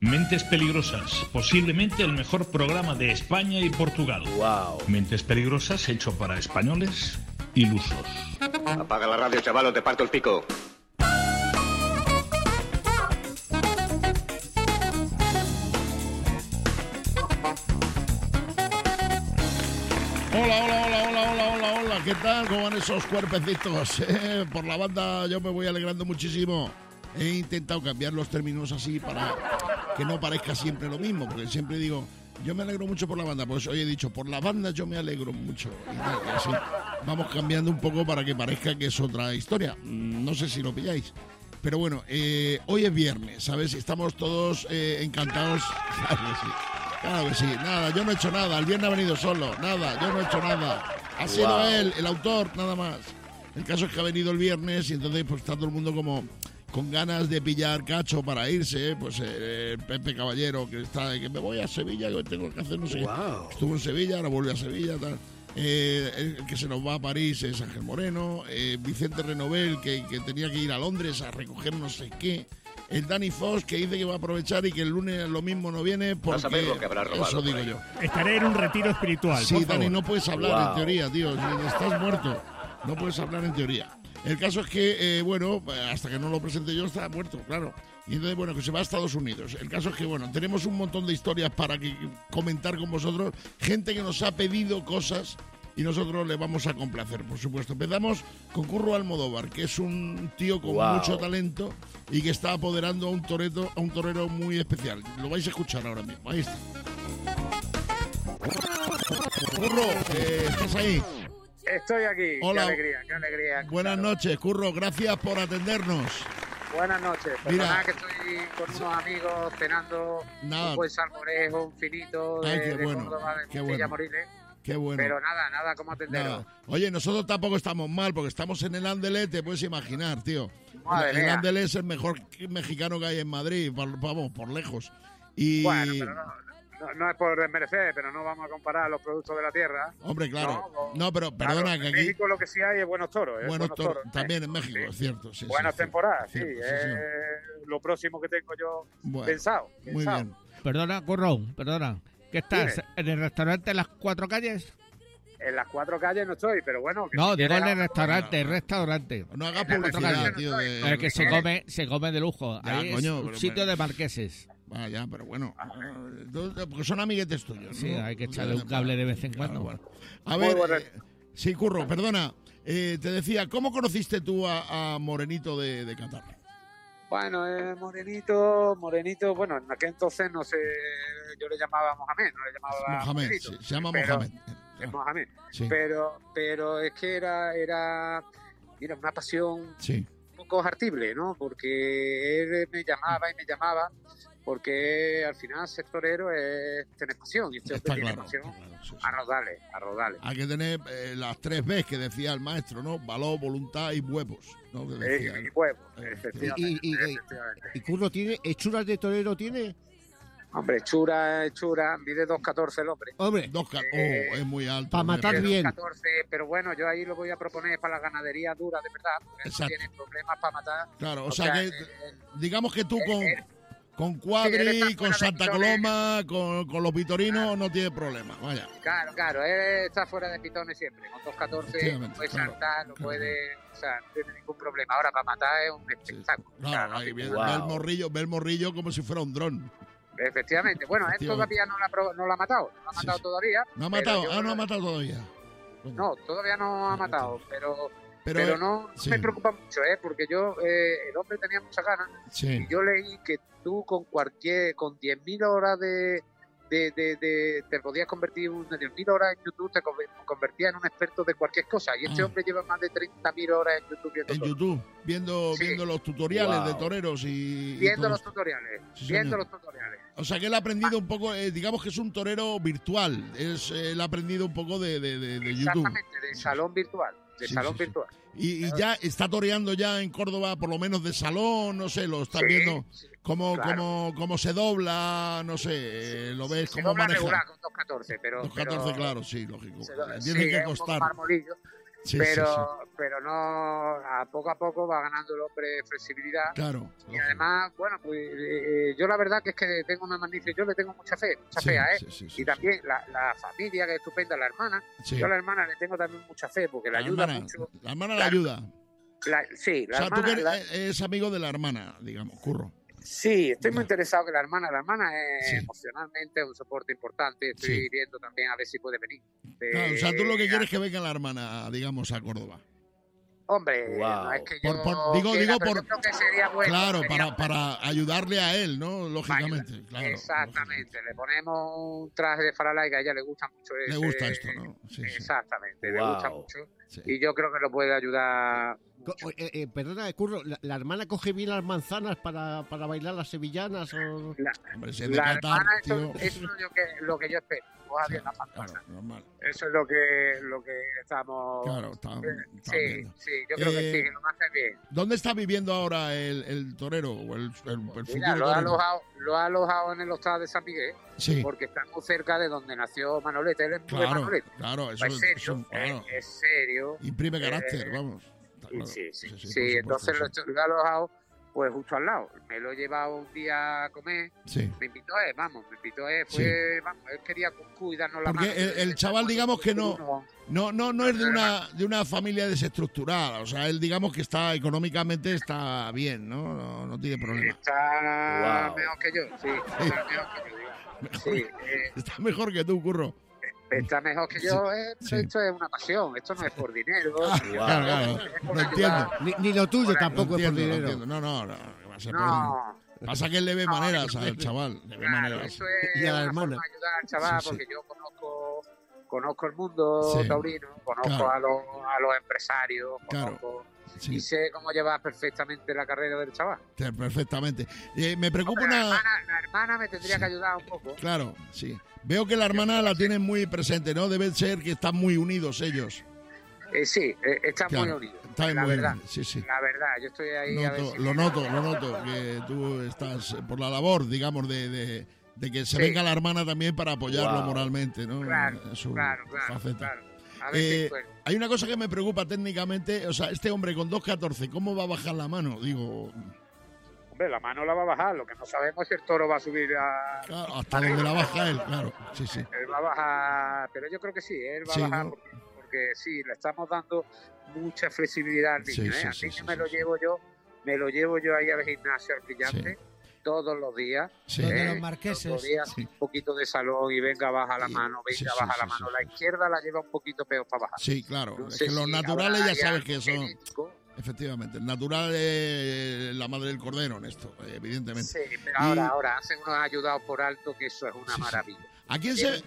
Mentes Peligrosas, posiblemente el mejor programa de España y Portugal. Wow. Mentes Peligrosas hecho para españoles ilusos. Apaga la radio, chaval, o te parto el pico. Hola, ¿qué tal? ¿Cómo van esos cuerpecitos? Por la banda yo me voy alegrando muchísimo. He intentado cambiar los términos así para que no parezca siempre lo mismo, porque siempre digo, yo me alegro mucho por la banda, pues hoy he dicho, por la banda yo me alegro mucho. Y así vamos cambiando un poco para que parezca que es otra historia. No sé si lo pilláis. Pero bueno, hoy es viernes, ¿sabes? Estamos todos encantados. Claro que sí. Nada, yo no he hecho nada. El viernes ha venido solo. Nada, yo no he hecho nada. Ha sido él, el autor, nada más. El caso es que ha venido el viernes y entonces pues está todo el mundo como con ganas de pillar cacho para irse. Pues Pepe Caballero, que me voy a Sevilla, que hoy tengo que hacer no sé qué. Estuvo en Sevilla, ahora vuelve a Sevilla, tal. El que se nos va a París es Ángel Moreno. Vicente Renovel, que tenía que ir a Londres a recoger no sé qué. El Dani Foss, que dice que va a aprovechar y que el lunes lo mismo no viene porque... Vas a ver lo que habrá robado, eso digo yo. Estaré en un retiro espiritual. Sí, por Dani, favor. no puedes hablar en teoría, tío. Estás muerto. No puedes hablar en teoría. El caso es que, bueno, hasta que no lo presente yo, está muerto, claro. Y entonces, bueno, que se va a Estados Unidos. El caso es que, bueno, tenemos un montón de historias para comentar con vosotros. Gente que nos ha pedido cosas y nosotros le vamos a complacer, por supuesto. Empezamos con Curro Almodóvar, que es un tío con mucho talento y que está apoderando a un torero muy especial. Lo vais a escuchar ahora mismo. Ahí está. Curro, ¿estás ahí? Estoy aquí. Hola. Qué alegría. Buenas noches, Curro. Gracias por atendernos. Buenas noches. Mira. Perdona que estoy con unos amigos cenando un buen salmorejo, un finito de Córdoba, de Montilla Moriles. Qué bueno. Pero nada, ¿cómo atenderos? Oye, nosotros tampoco estamos mal, porque estamos en el Andelé, te puedes imaginar, tío. El Andelé es el mejor mexicano que hay en Madrid, vamos, por lejos. Y... Bueno, pero no es por desmerecer, pero no vamos a comparar los productos de la tierra. Hombre, claro. No, pero perdona, que en aquí... México lo que sí hay es buenos toros. Buenos toros. También en México, es cierto. Sí, buenas temporadas, sí. Cierto, lo próximo que tengo yo pensado. Muy bien. Perdona, Curro, perdona. ¿Qué estás? Dime. ¿En el restaurante Las Cuatro Calles? En las 4 calles no estoy, pero bueno... No, digo en el restaurante. No hagas publicidad, tío. El que se come de lujo. Ahí es un sitio de marqueses. Ya, pero bueno, porque son amiguetes tuyos. Sí, ¿no? hay que echarle un cable de vez en cuando. Bueno. A ver, sí, Curro, perdona. Te decía, ¿cómo conociste tú a Morenito de Qatar? Bueno, Morenito, bueno, en aquel entonces no sé, yo le llamaba Mohamed, no le llamaba Mohamed, Morenito, sí, se llama Mohamed. Es Mohamed, sí. pero es que era una pasión un poco hartible, ¿no? Porque él me llamaba, porque al final ser torero es tener pasión, y este hombre tiene pasión a rodales. Hay que tener las 3 Bs que decía el maestro, ¿no? Valor, voluntad y huevos, ¿no? Que decía y huevos, efectivamente. ¿Y Curro tiene hechuras de torero tiene? Hombre, hechura, mide 2'14" el hombre. Hombre, es muy alto. Para matar bien. 2'14", pero bueno, yo ahí lo voy a proponer para la ganadería dura, de verdad, porque no tienen problemas para matar. Claro, o sea que digamos que tú con Cuadri, con Santa Coloma, con los Vitorinos no tiene problema, vaya. Claro, él está fuera de pitones siempre, con 2'14", puede saltar, no puede, o sea, no tiene ningún problema. Ahora para matar es un espectáculo. Claro, ahí ve el morrillo como si fuera un dron. Efectivamente. Bueno, él todavía no lo ha matado. No ha matado todavía. No ha matado. No ha matado todavía. No, todavía no ha matado. Pero no me preocupa mucho, porque yo, el hombre tenía muchas ganas. Sí. Y yo leí que tú con 10.000 horas te podías convertir en 10.000 horas en YouTube, te convertías en un experto de cualquier cosa. Y este hombre lleva más de 30.000 horas en YouTube viendo los tutoriales de toreros viendo los tutoriales. O sea que él ha aprendido un poco, digamos que es un torero virtual. Él ha aprendido un poco de YouTube. Exactamente, de salón virtual. Virtual. Y ya está toreando ya en Córdoba, por lo menos de salón, no sé, lo estás viendo cómo se dobla, no sé, lo ves cómo maneja. Regular con 2'14", pero 2'14", claro, sí, lógico. Tiene que costar. pero no, a poco va ganando el hombre flexibilidad. Claro. Y además, bueno, pues yo la verdad que es que tengo una magnífica, yo le tengo mucha fe a él. Y también la familia, que es estupenda, la hermana. Yo a la hermana le tengo también mucha fe porque la ayuda mucho. La hermana la ayuda. La hermana. Tú que es amigo de la hermana, digamos, Curro. Sí, estoy muy interesado que la hermana es emocionalmente un soporte importante. Estoy viendo también a ver si puede venir. Claro, o sea, tú lo que quieres es que venga la hermana, digamos, a Córdoba. Hombre, no es que yo digo creo que sería bueno. Claro, para ayudarle a él, ¿no? Lógicamente. Claro, exactamente. Le ponemos un traje de farala que a ella le gusta mucho. Le gusta esto, ¿no? Sí, exactamente, le gusta mucho. Sí. Y yo creo que lo puede ayudar. Perdona, Curro, ¿la hermana coge bien las manzanas para bailar las sevillanas? O... La hermana, eso es lo que yo espero. Bien la claro, eso es lo que estamos. Claro, sí, yo creo que sí, que lo hace bien. ¿Dónde está viviendo ahora el torero o el Mira, lo ha alojado en el hostal de San Miguel, porque está muy cerca de donde nació Manolete. Él es muy de Manolete. Claro, eso es serio. Imprime carácter, vamos. Sí, entonces lo ha alojado pues justo al lado. Me lo he llevado un día a comer. Me invitó él quería cuidarnos la mano. Porque el chaval, digamos que no es de una familia desestructurada. O sea, él, digamos que está económicamente está bien, ¿no? No tiene problema. Está mejor que yo, está mejor que yo, digamos. Está mejor que tú, Curro. Está mejor que yo, esto es una pasión, esto no es por dinero. Claro, no entiendo. Ni lo tuyo tampoco es por dinero. No, va a ser pasa que él le ve maneras al chaval. Le ve maneras. Eso es una forma de ayudar al chaval, porque yo conozco el mundo taurino, conozco a los empresarios, y sé cómo llevar perfectamente la carrera del chaval. Perfectamente. Me preocupa la hermana me tendría que ayudar un poco. Claro, sí. Veo que la hermana la tienen muy presente, ¿no? Debe ser que están muy unidos ellos. Sí, están muy unidos. La verdad, yo estoy ahí lo noto, que tú estás por la labor, digamos, de que se venga la hermana también para apoyarlo moralmente, ¿no? Claro. Faceta. Hay una cosa que me preocupa técnicamente, o sea, este hombre con 2.14, ¿cómo va a bajar la mano? Digo... Hombre, la mano la va a bajar, lo que no sabemos es si el toro va a subir Claro, hasta donde la baja él, claro. Sí. Él va a bajar, pero yo creo que sí, él va a bajar porque sí, le estamos dando mucha flexibilidad al niño. Al niño me lo llevo yo ahí al gimnasio, al brillante, todos los días. Los marqueses. Todos los días un poquito de salón y venga, baja la mano, baja la mano. La izquierda la lleva un poquito peor para bajar. Sí, claro. No sé, es que los naturales ya sabes que son... Efectivamente, el natural es la madre del cordero en esto, evidentemente. Sí, pero ahora hacen unos ayudados por alto que eso es una maravilla. ¿A quién se...?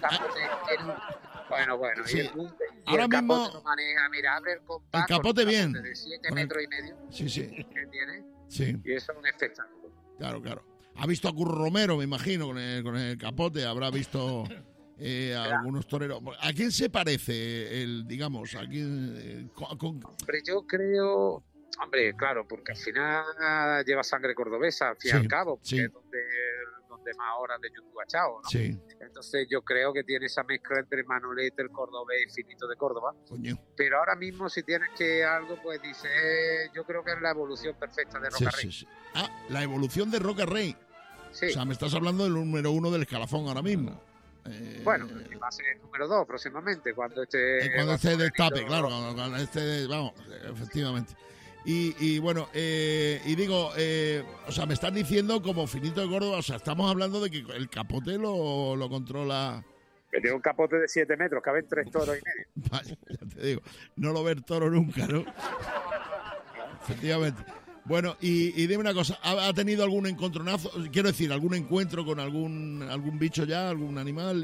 Bueno, sí. Ahora el mismo capote lo maneja, mira, abre el compás. El capote bien. De 7 metros y medio. Sí. ¿Qué tiene? Sí. Y eso es un espectáculo. Claro. Ha visto a Curro Romero, me imagino, con el capote, habrá visto... algunos toreros. ¿A quién se parece digamos, a quién? Hombre, yo creo, claro, porque al final lleva sangre cordobesa, al fin y al cabo, porque es donde más horas de YouTube ha echado, ¿no? Sí. Entonces yo creo que tiene esa mezcla entre Manolete, el cordobés y Finito de Córdoba. Coño. Pero ahora mismo si tienes que algo, pues dice, yo creo que es la evolución perfecta de Roca Rey. Sí. La evolución de Roca Rey. Sí. O sea, me estás hablando del número 1 del escalafón ahora mismo. Bueno, va a ser el número 2 próximamente, cuando esté destape, claro, cuando vamos, efectivamente. Y bueno, y digo, o sea, me están diciendo como Finito de Córdoba, o sea, estamos hablando de que el capote lo controla... Que tiene un capote de 7 metros, caben 3 toros y medio. Vaya, ya te digo, no lo ve el toro nunca, ¿no? Efectivamente. Bueno, y dime una cosa, ¿ha tenido algún encontronazo? Quiero decir, ¿algún encuentro con algún bicho ya, algún animal?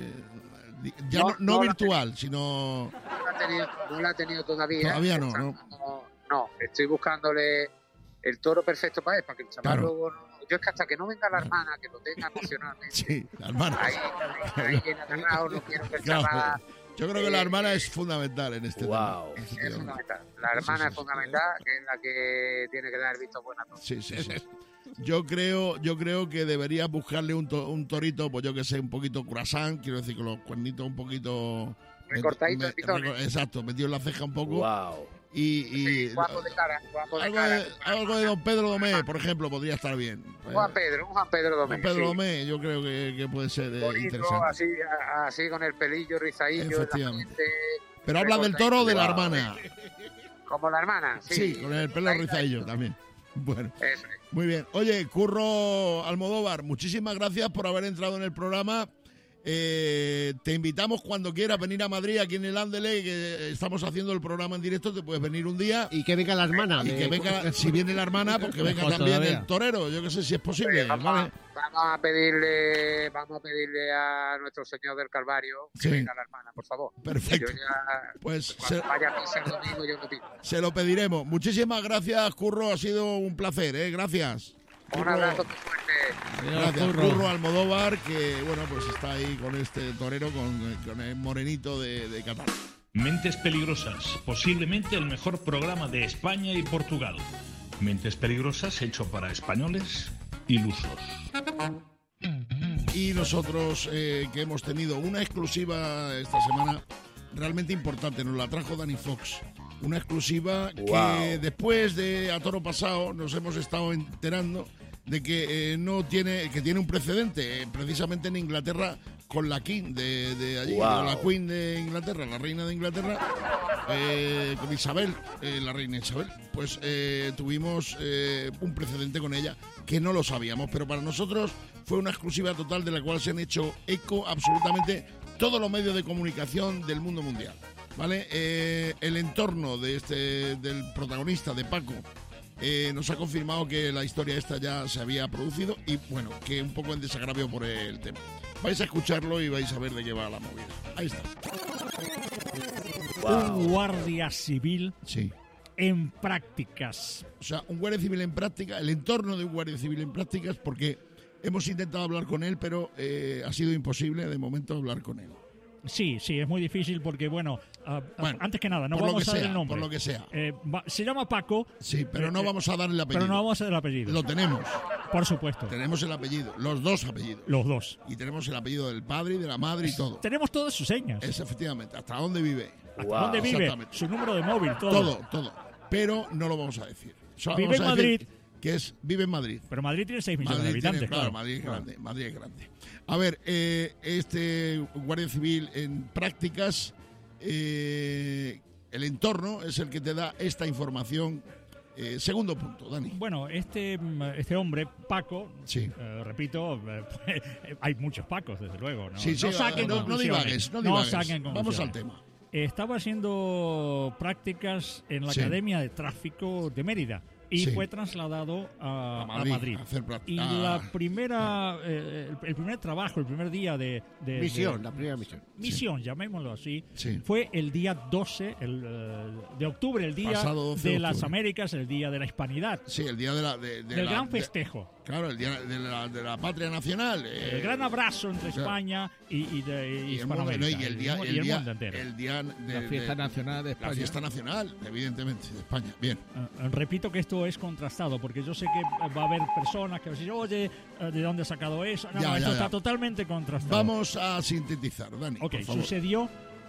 Ya no virtual, sino... No la ha tenido todavía. Todavía no. No, estoy buscándole el toro perfecto para él, para que el chaval luego... Yo es que hasta que no venga la hermana, que lo tenga emocionalmente... Sí, la hermana. Ahí bien agarrado, no quiero que el chaval... Yo creo que la hermana es fundamental en este tema. Es fundamental. La hermana es fundamental, que es la que tiene que dar visto buena todo. Sí. Yo creo que debería buscarle un torito, pues yo que sé, un poquito croissant, quiero decir, con los cuernitos un poquito Recortadito de pitones. Exacto, metido en la ceja un poco. Wow. Y guapo de cara, algo de Don Pedro Domé, por ejemplo, podría estar bien. Un Juan Pedro Domé. Don Pedro Domé, yo creo que puede ser bonito, interesante. así con el pelillo rizadillo. Efectivamente. Pero habla del toro o de la hermana. Como la hermana, sí. Sí, con el pelo rizadillo también. Bueno, eso es. Muy bien. Oye, Curro Almodóvar, muchísimas gracias por haber entrado en el programa. Te invitamos cuando quieras venir a Madrid, aquí en el Ándele, que estamos haciendo el programa en directo. Te puedes venir un día. Y que venga la hermana. Y que venga, si viene la hermana, pues que venga también el torero. Yo que sé si es posible. Vamos a pedirle a nuestro Señor del Calvario que venga la hermana, por favor. Perfecto. Pues vaya a misa el domingo, yo lo pido. Se lo pediremos. Muchísimas gracias, Curro. Ha sido un placer, Gracias. Un abrazo muy fuerte. Gracias, Curro Almodóvar, que bueno, pues está ahí con este torero, con el morenito de Qatar. Mentes Peligrosas, posiblemente el mejor programa de España y Portugal. Mentes Peligrosas hecho para españoles ilusos. Y nosotros que hemos tenido una exclusiva esta semana realmente importante, nos la trajo Dani Fox. Una exclusiva que después de A Toro Pasado nos hemos estado enterando de que tiene un precedente, precisamente en Inglaterra, con la King de allí, con la Queen de Inglaterra, la reina de Inglaterra, con Isabel, la reina Isabel. Pues tuvimos un precedente con ella que no lo sabíamos, pero para nosotros fue una exclusiva total de la cual se han hecho eco absolutamente todos los medios de comunicación del mundo mundial. ¿Vale? El entorno del protagonista, de Paco, nos ha confirmado que la historia esta ya se había producido y, bueno, que un poco en desagravio por el tema. Vais a escucharlo y vais a ver de qué va la movida. Ahí está. Un guardia civil en prácticas. O sea, un guardia civil en práctica, el entorno de un guardia civil en prácticas, porque hemos intentado hablar con él, pero ha sido imposible de momento hablar con él. Sí, es muy difícil porque, bueno, antes que nada, no vamos a dar el nombre. Por lo que sea. Se llama Paco. Sí, pero no vamos a dar el apellido. Pero no vamos a dar el apellido. Lo tenemos. Por supuesto. Tenemos el apellido, los dos apellidos. Los dos. Y tenemos el apellido del padre y de la madre y todo. Tenemos todas sus señas. Efectivamente. ¿Hasta dónde vive? ¿Hasta dónde vive? Su número de móvil, todo. Todo. Pero no lo vamos a decir. Vive en Madrid. Vive en Madrid. Pero Madrid tiene 6 millones de habitantes. Claro, Madrid es grande. Madrid es grande. A ver, este guardia civil en prácticas, el entorno es el que te da esta información. Segundo punto, Dani. Bueno, este hombre, Paco, repito, hay muchos Pacos, desde luego. No divagues. Vamos al tema. Estaba haciendo prácticas en la Academia de Tráfico de Mérida. Y fue trasladado a Madrid. Y la primera, el primer trabajo, el primer día de la primera misión. Misión, llamémoslo así, fue el día 12 de octubre, el día de las Américas, el día de la Hispanidad. Sí, el día del gran festejo. Claro, el día de la patria nacional. El gran abrazo entre España y Hispanoamérica. Y el mundo entero. El día de la fiesta nacional de España. La fiesta nacional, evidentemente, de España. Bien. Repito que esto es contrastado, porque yo sé que va a haber personas que van a decir, oye, ¿de dónde has sacado eso? No, esto está totalmente contrastado. Vamos a sintetizar, Dani. Ok, sucedió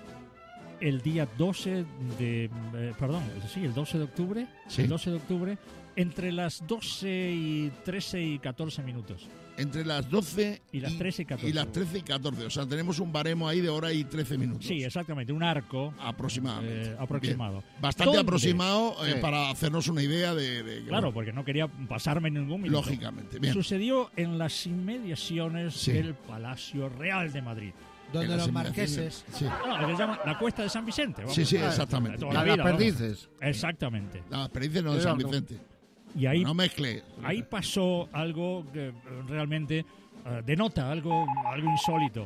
el día 12 de... el 12 de octubre. Sí. El 12 de octubre, entre las 12 y 13 y 14 minutos. Entre las 12 y las 13 y 14. Y las 13 y 14. O sea, tenemos un baremo ahí de hora y 13 minutos. Sí, exactamente. Un arco. Aproximadamente. Aproximado. Bien. Bastante aproximado para hacernos una idea de claro, porque no quería pasarme ningún minuto. Lógicamente. Bien. Sucedió en las inmediaciones del Palacio Real de Madrid. Donde los marqueses. No, le llaman la Cuesta de San Vicente. Vamos. Sí, exactamente. Las Perdices. Exactamente. Las Perdices no de San Vicente. Y ahí, no mezcle. Ahí pasó algo que realmente denota algo insólito.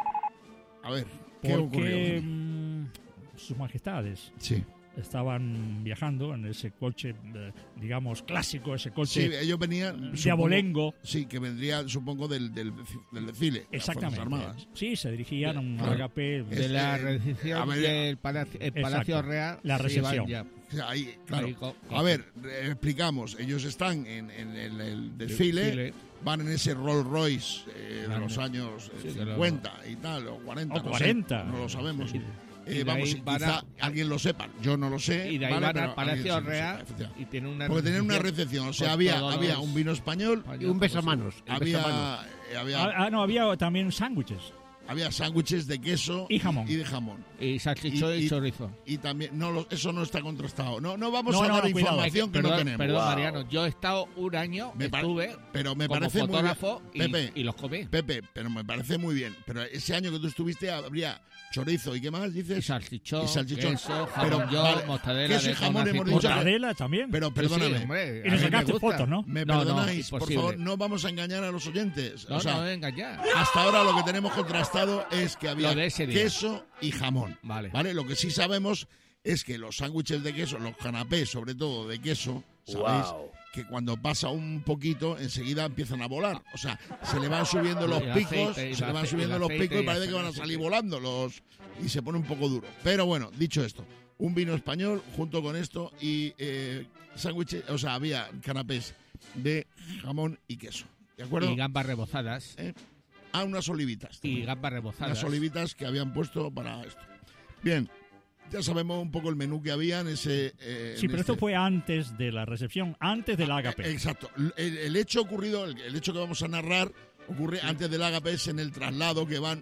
A ver, ¿qué ocurrió? Sus majestades estaban viajando en ese coche, digamos, clásico, ese coche ellos venían, de abolengo. Sí, que vendría, supongo, del desfile. Exactamente. Armadas. Sí, se dirigían a un agape de la recepción del Palacio Real. La recepción. Ahí, claro. A ver, explicamos. Ellos están en el desfile, van en ese Rolls Royce de los años 50 y tal, o 40. O 40. No lo sabemos. vamos, quizá alguien lo sepa, yo no lo sé. Y de ahí van al Palacio Real y tienen una porque tenían una recepción, o sea, había un vino español y un besamanos. Había también sándwiches. Había sándwiches de queso y jamón. Y de jamón. Y salchichón y chorizo. Y también, eso no está contrastado. No vamos a dar información que no tenemos. Perdón, Mariano, yo he estado un año, pero me como parece fotógrafo muy bien. Y los comí. Pepe, pero me parece muy bien. Pero ese año que tú estuviste habría chorizo y qué más dices. Y salchichón, queso, pero, jamón, mortadela. Queso y jamón hemos dicho. Mortadela también. Pero perdóname. Sí, hombre, y nos sacaste fotos, ¿no? Me perdonáis, por favor, no vamos a engañar a los oyentes. No engañar. Hasta ahora lo que tenemos contrastado es que había de queso y jamón. Vale. Lo que sí sabemos es que los sándwiches de queso, los canapés, sobre todo de queso, ¿sabéis? Que cuando pasa un poquito, enseguida empiezan a volar. O sea, se le van subiendo los picos, y parece que van a salir volando y se pone un poco duro. Pero bueno, dicho esto, un vino español junto con esto y sándwiches, o sea, había canapés de jamón y queso. ¿De acuerdo? Y gambas rebozadas. Unas olivitas. Y gambas rebozadas. Unas olivitas que habían puesto para esto. Bien, ya sabemos un poco el menú que había en ese... pero esto fue antes de la recepción, antes del ágape. Exacto. El hecho ocurrido, el hecho que vamos a narrar, ocurre antes del ágape, es en el traslado que van...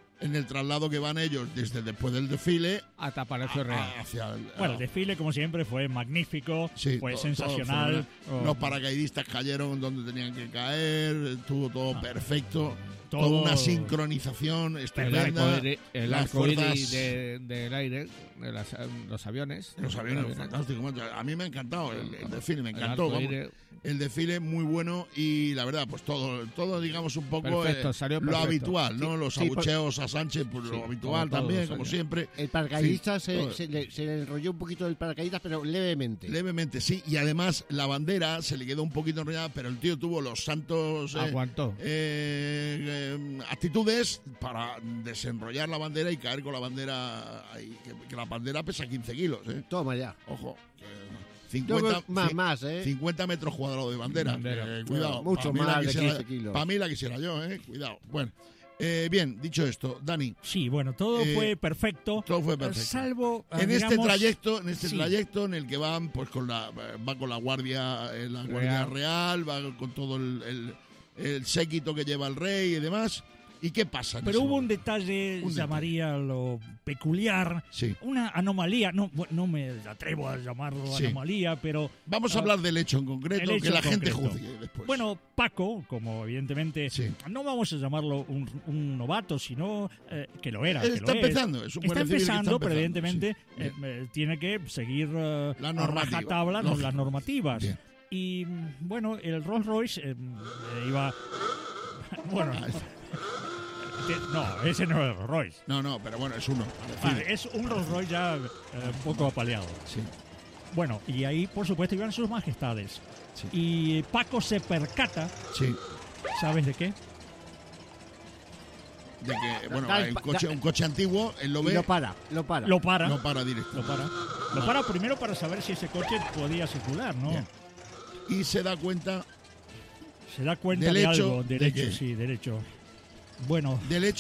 ellos desde después del desfile hasta Palacio Real. El desfile, como siempre, fue magnífico, fue sensacional. Los paracaidistas cayeron donde tenían que caer, estuvo todo perfecto. Toda una sincronización estupenda. El arcoíris del aire, de los aviones. Los aviones, fantástico. A mí me ha encantado el desfile, me encantó. El desfile muy bueno y la verdad, pues todo digamos un poco lo habitual, ¿no? Los abucheos a Sánchez, pues lo habitual también, como siempre. El paracaidista se le enrolló un poquito el paracaidista, pero levemente. Levemente, sí. Y además la bandera se le quedó un poquito enrollada, pero el tío tuvo los santos... Aguantó. Actitudes para desenrollar la bandera y caer con la bandera ahí, que la bandera pesa 15 kilos. Toma ya. Ojo. 50 metros cuadrados de bandera. Cuidado. Mucho más de 15 kilos. Para mí la quisiera yo, cuidado. Bueno. Bien, dicho esto, Dani. Sí, bueno, todo fue perfecto. Todo fue perfecto. Salvo en este trayecto en el que van pues va con la guardia real, va con todo el séquito que lleva el rey y demás. ¿Y qué pasa? Pero hubo un detalle, llamaría lo peculiar, una anomalía, no me atrevo a llamarlo anomalía, pero... Vamos a hablar del hecho en concreto, que la gente juzgue después. Bueno, Paco, como evidentemente, no vamos a llamarlo un novato, sino que lo era. Está empezando, es un está empezando, pero evidentemente tiene que seguir la normativa. Rajatabla las normativas. Bien. Y bueno, el Rolls Royce iba... Bueno... No, ese no es Rolls Royce. No, pero bueno, es uno. Es un Rolls Royce ya un poco apaleado. Sí. Bueno, y ahí, por supuesto, iban sus majestades. Sí. Y Paco se percata. Sí. ¿Sabes de qué? De que, bueno, un coche antiguo, él lo ve. Lo para directo. Lo para primero para saber si ese coche podía circular, ¿no? Bien. Y se da cuenta. De algo. Derecho. Bueno. Del hecho,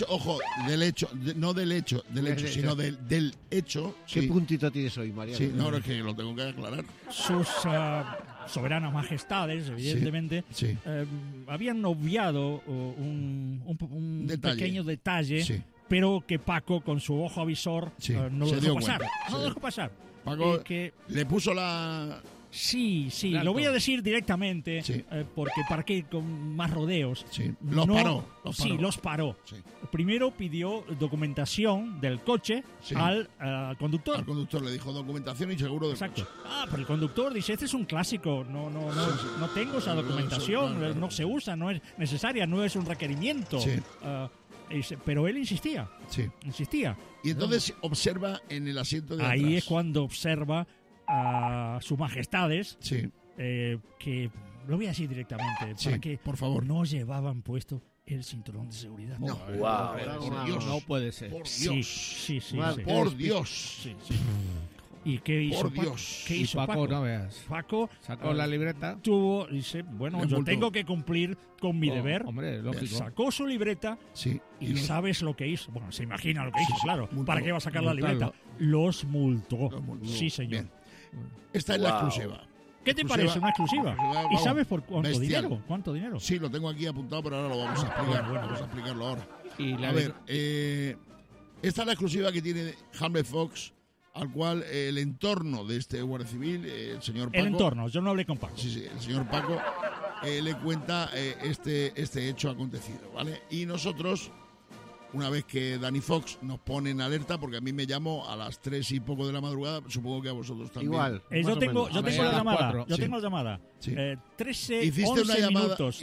sino del hecho. ¿Qué puntito tienes hoy, Mariano? Sí, no, es que lo tengo que aclarar. Sus soberanas majestades, evidentemente, habían obviado un pequeño detalle, pero que Paco, con su ojo avisor, no lo dejó pasar. No lo dejó pasar. Paco le puso la... Sí, lo voy a decir directamente, porque para qué con más rodeos. Sí, los paró. Sí. Primero pidió documentación del coche al conductor. Al conductor le dijo documentación y seguro de Exacto. Pero el conductor dice, este es un clásico, no tengo esa documentación, no se usa, no es necesaria, no es un requerimiento. Sí. Pero él insistía. Y entonces observa en el asiento de atrás. Ahí es cuando observa a sus majestades, que lo voy a decir directamente, para que por favor no llevaban puesto el cinturón de seguridad. No, por Dios, no puede ser. Por Dios. Sí. Por Dios. Sí. ¿Y qué hizo Por Paco? Dios. ¿Qué hizo Paco? Paco? No veas. Paco sacó la libreta. Dice, bueno, yo tengo que cumplir con mi deber. Hombre, lógico. Sacó su libreta y ¿sabes lo que hizo? Bueno, se imagina lo que hizo, claro. ¿Para qué va a sacar la libreta? Los multó. Sí, señor. Bien. Esta es la exclusiva. ¿Qué te parece una exclusiva? ¿Y sabes por cuánto dinero? ¿Cuánto dinero? Sí, lo tengo aquí apuntado, pero ahora lo vamos a explicar. Vamos a explicarlo ahora. A ver, esta es la exclusiva que tiene Hamlet Fox, al cual el entorno de este guardia civil, el señor Paco... El entorno, yo no hablé con Paco. Sí, el señor Paco le cuenta este hecho acontecido, ¿vale? Y nosotros, una vez que Dani Fox nos pone en alerta, porque a mí me llamó a las 3 y poco de la madrugada, supongo que a vosotros también. Igual. Yo tengo la llamada. Yo tengo la llamada. Sí. 13, 11 minutos.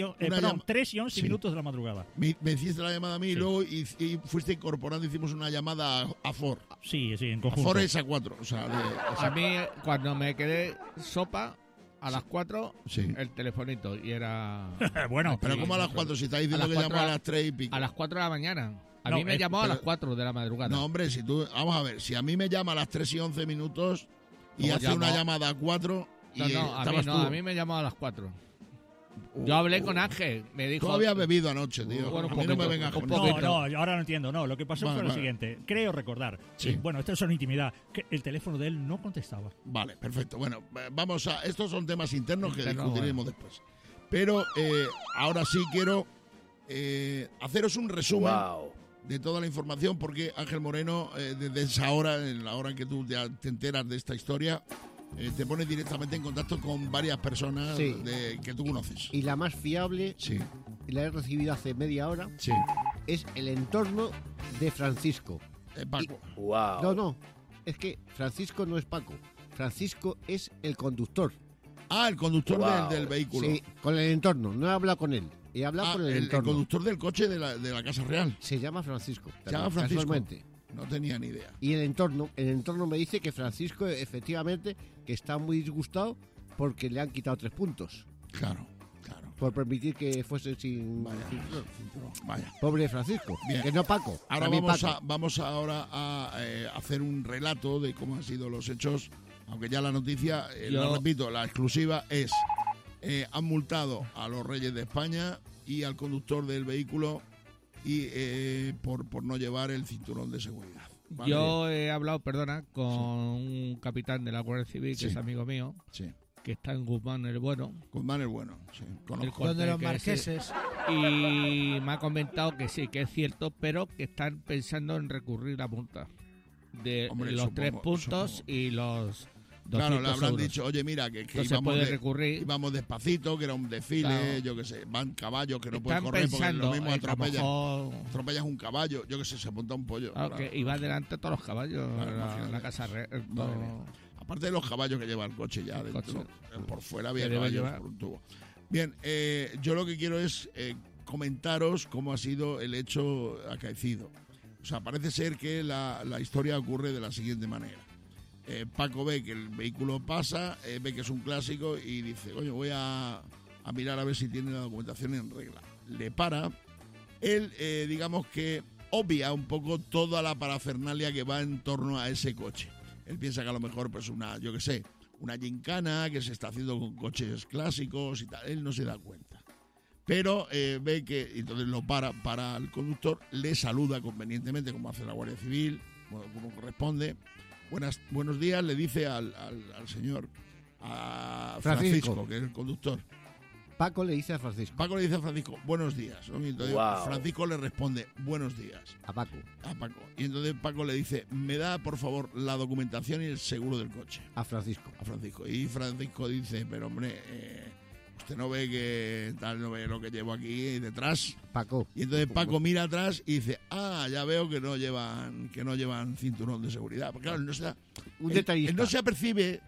3 y 11 minutos de la madrugada. Me hiciste la llamada a mí y luego y fuiste incorporando, hicimos una llamada a FOR. Sí, en conjunto. A FOR es a 4. O sea, a mí, cuando me quedé sopa, a las 4, el telefonito, y era... Bueno, pero ¿cómo a las 4? Si está diciendo que llamó a las 3 y pico. A las 4 de la mañana. A mí me llamó a las 4 de la madrugada. No, hombre, vamos a ver, si a mí me llama a las 3 y 11 minutos y hace una llamada a 4... a mí me llamó a las 4. Yo hablé con Ángel, me dijo... Tú habías bebido anoche, tío. Bueno, a mí no me vengas con No, ahora no entiendo. No, lo que pasó fue lo siguiente. Creo recordar. Bueno, esto es una intimidad. Que el teléfono de él no contestaba. Vale, perfecto. Bueno, estos son temas internos que discutiremos después. Pero ahora sí quiero haceros un resumen de toda la información, porque Ángel Moreno, desde esa hora, en la hora en que tú te enteras de esta historia... te pones directamente en contacto con varias personas que tú conoces. Y la más fiable, y la he recibido hace media hora, es el entorno de Francisco. Paco. No, es que Francisco no es Paco. Francisco es el conductor. El conductor del vehículo. Sí, con el entorno. No he hablado con él. He hablado con el entorno. El conductor del coche de la Casa Real. Se llama Francisco. Se llama Francisco. Casualmente. No tenía ni idea. Y el entorno me dice que Francisco, efectivamente, que está muy disgustado porque le han quitado 3 puntos. Claro. Por permitir que fuese sin cinturón. Vaya. Pobre Francisco. Bien. Que no Paco. Ahora vamos ahora a hacer un relato de cómo han sido los hechos, aunque ya la noticia, lo repito, la exclusiva es, han multado a los Reyes de España y al conductor del vehículo y por no llevar el cinturón de seguridad. ¿Vale? Yo he hablado, con un capitán de la Guardia Civil, que es amigo mío, que está en Guzmán el Bueno. Guzmán el Bueno, sí. Donde los marqueses. Y me ha comentado que sí, que es cierto, pero que están pensando en recurrir la multa de los 3 puntos y los... Claro, le habrán dicho, oye, mira, que íbamos despacito, que era un desfile, yo qué sé, van caballos que no pueden correr porque lo mismo atropellas un caballo, yo qué sé, se monta un pollo. Y va delante todos los caballos, la Casa Real. Aparte de los caballos que lleva el coche ya dentro, por fuera había caballos por un tubo. Bien, yo lo que quiero es comentaros cómo ha sido el hecho acaecido. O sea, parece ser que la historia ocurre de la siguiente manera. Paco ve que el vehículo pasa, ve que es un clásico y dice, oye, voy a mirar a ver si tiene la documentación en regla. Le para. Él, digamos que obvia un poco toda la parafernalia que va en torno a ese coche. Él piensa que a lo mejor, pues una gincana que se está haciendo con coches clásicos y tal. Él no se da cuenta. Pero ve que, entonces lo para el conductor, le saluda convenientemente, como hace la Guardia Civil, como corresponde. Buenos días, le dice al señor, a Francisco, que es el conductor. Paco le dice a Francisco, buenos días. ¿No? Y entonces Francisco le responde, buenos días. A Paco. Y entonces Paco le dice, me da por favor la documentación y el seguro del coche. A Francisco. Y Francisco dice, pero hombre, usted no ve que tal, no ve lo que llevo aquí detrás. Paco. Y entonces Paco mira atrás y dice, ya veo que no llevan cinturón de seguridad. Porque claro, él no se apercibe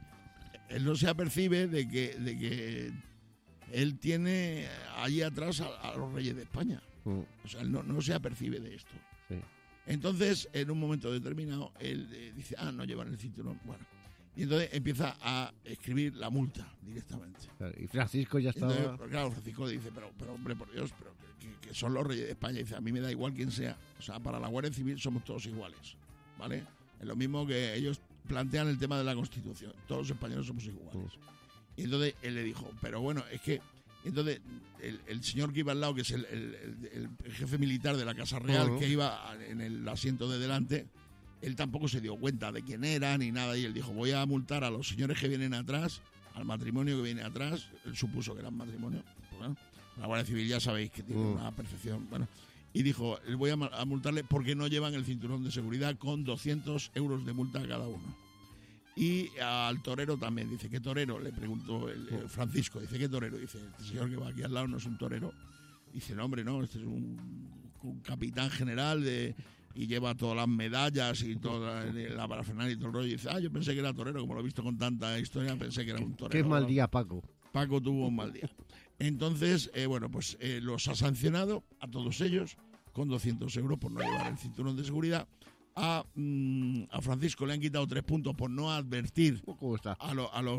de que él tiene allí atrás a los Reyes de España. O sea, él no se apercibe de esto. Sí. Entonces, en un momento determinado, él dice, no llevan el cinturón. Bueno. Y entonces empieza a escribir la multa directamente. Y Francisco ya estaba... Entonces, claro, Francisco dice, pero hombre, por Dios, pero que son los Reyes de España. Y dice, a mí me da igual quién sea. O sea, para la Guardia Civil somos todos iguales, ¿vale? Es lo mismo que ellos plantean el tema de la Constitución. Todos los españoles somos iguales. Y entonces él le dijo, pero bueno, es que... Entonces el señor que iba al lado, que es el jefe militar de la Casa Real, que iba en el asiento de delante, él tampoco se dio cuenta de quién era ni nada, y él dijo, voy a multar a los señores que vienen atrás, al matrimonio que viene atrás. Él supuso que eran matrimonio. Bueno, la Guardia Civil ya sabéis que tiene una percepción. Bueno, y dijo, voy a multarle porque no llevan el cinturón de seguridad, con 200 euros de multa cada uno. Y al torero también, dice, ¿qué torero? Le preguntó el Francisco, dice, ¿qué torero? Dice, este señor que va aquí al lado no es un torero. Dice, no, hombre, no, este es un capitán general y lleva todas las medallas y toda la parafernalia y todo el rollo. Y dice, yo pensé que era torero, como lo he visto con tanta historia, pensé que era un torero. Qué mal día, Paco. Paco tuvo un mal día. Entonces, pues los ha sancionado a todos ellos con 200 euros por no llevar el cinturón de seguridad. A Francisco le han quitado 3 puntos por no advertir a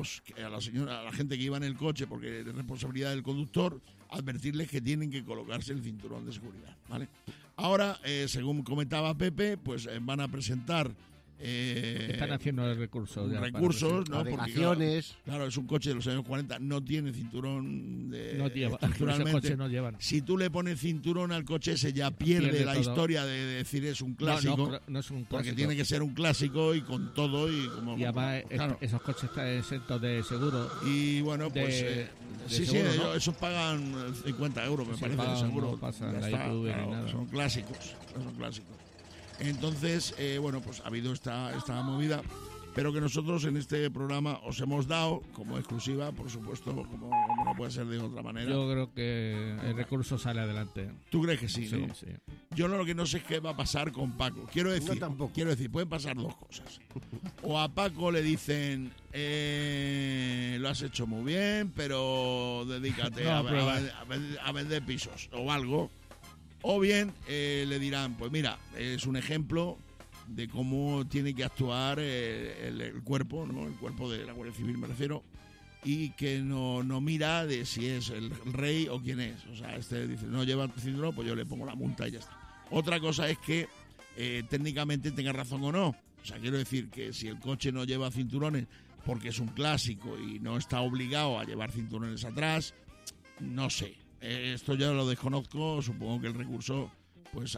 la gente que iba en el coche, porque es responsabilidad del conductor advertirles que tienen que colocarse el cinturón de seguridad, ¿vale? Ahora, según comentaba Pepe, pues van a presentar están haciendo el recurso recursos, ¿no? Porque claro, es un coche de los años 40, no tiene cinturón no lleva, esos coches no llevan. Si tú le pones cinturón al coche ese, ya pierde la todo. Historia de decir es un clásico, no es un clásico, porque tiene que ser un clásico y con todo y como. Y además claro. Esos coches están exentos de seguro. Y bueno, pues sí, seguro, ¿no? Esos pagan 50 euros, me parece, de seguro. No pasan la ITV ni nada. Son clásicos. Entonces, pues ha habido esta movida, pero que nosotros en este programa os hemos dado como exclusiva, por supuesto, como no puede ser de otra manera. Yo creo que el recurso sale adelante. ¿Tú crees que sí, sí, no? Sí. Yo lo que no sé es qué va a pasar con Paco. Quiero decir, pueden pasar dos cosas. O a Paco le dicen, lo has hecho muy bien, pero dedícate a vender pisos o algo. O bien le dirán, pues mira, es un ejemplo de cómo tiene que actuar el cuerpo, ¿no? El cuerpo de la Guardia Civil, me refiero, y que no mira de si es el rey o quién es. O sea, dice, no lleva cinturón, pues yo le pongo la multa y ya está. Otra cosa es que técnicamente tenga razón o no. O sea, quiero decir que si el coche no lleva cinturones porque es un clásico y no está obligado a llevar cinturones atrás, no sé. Esto ya lo desconozco, supongo que el recurso pues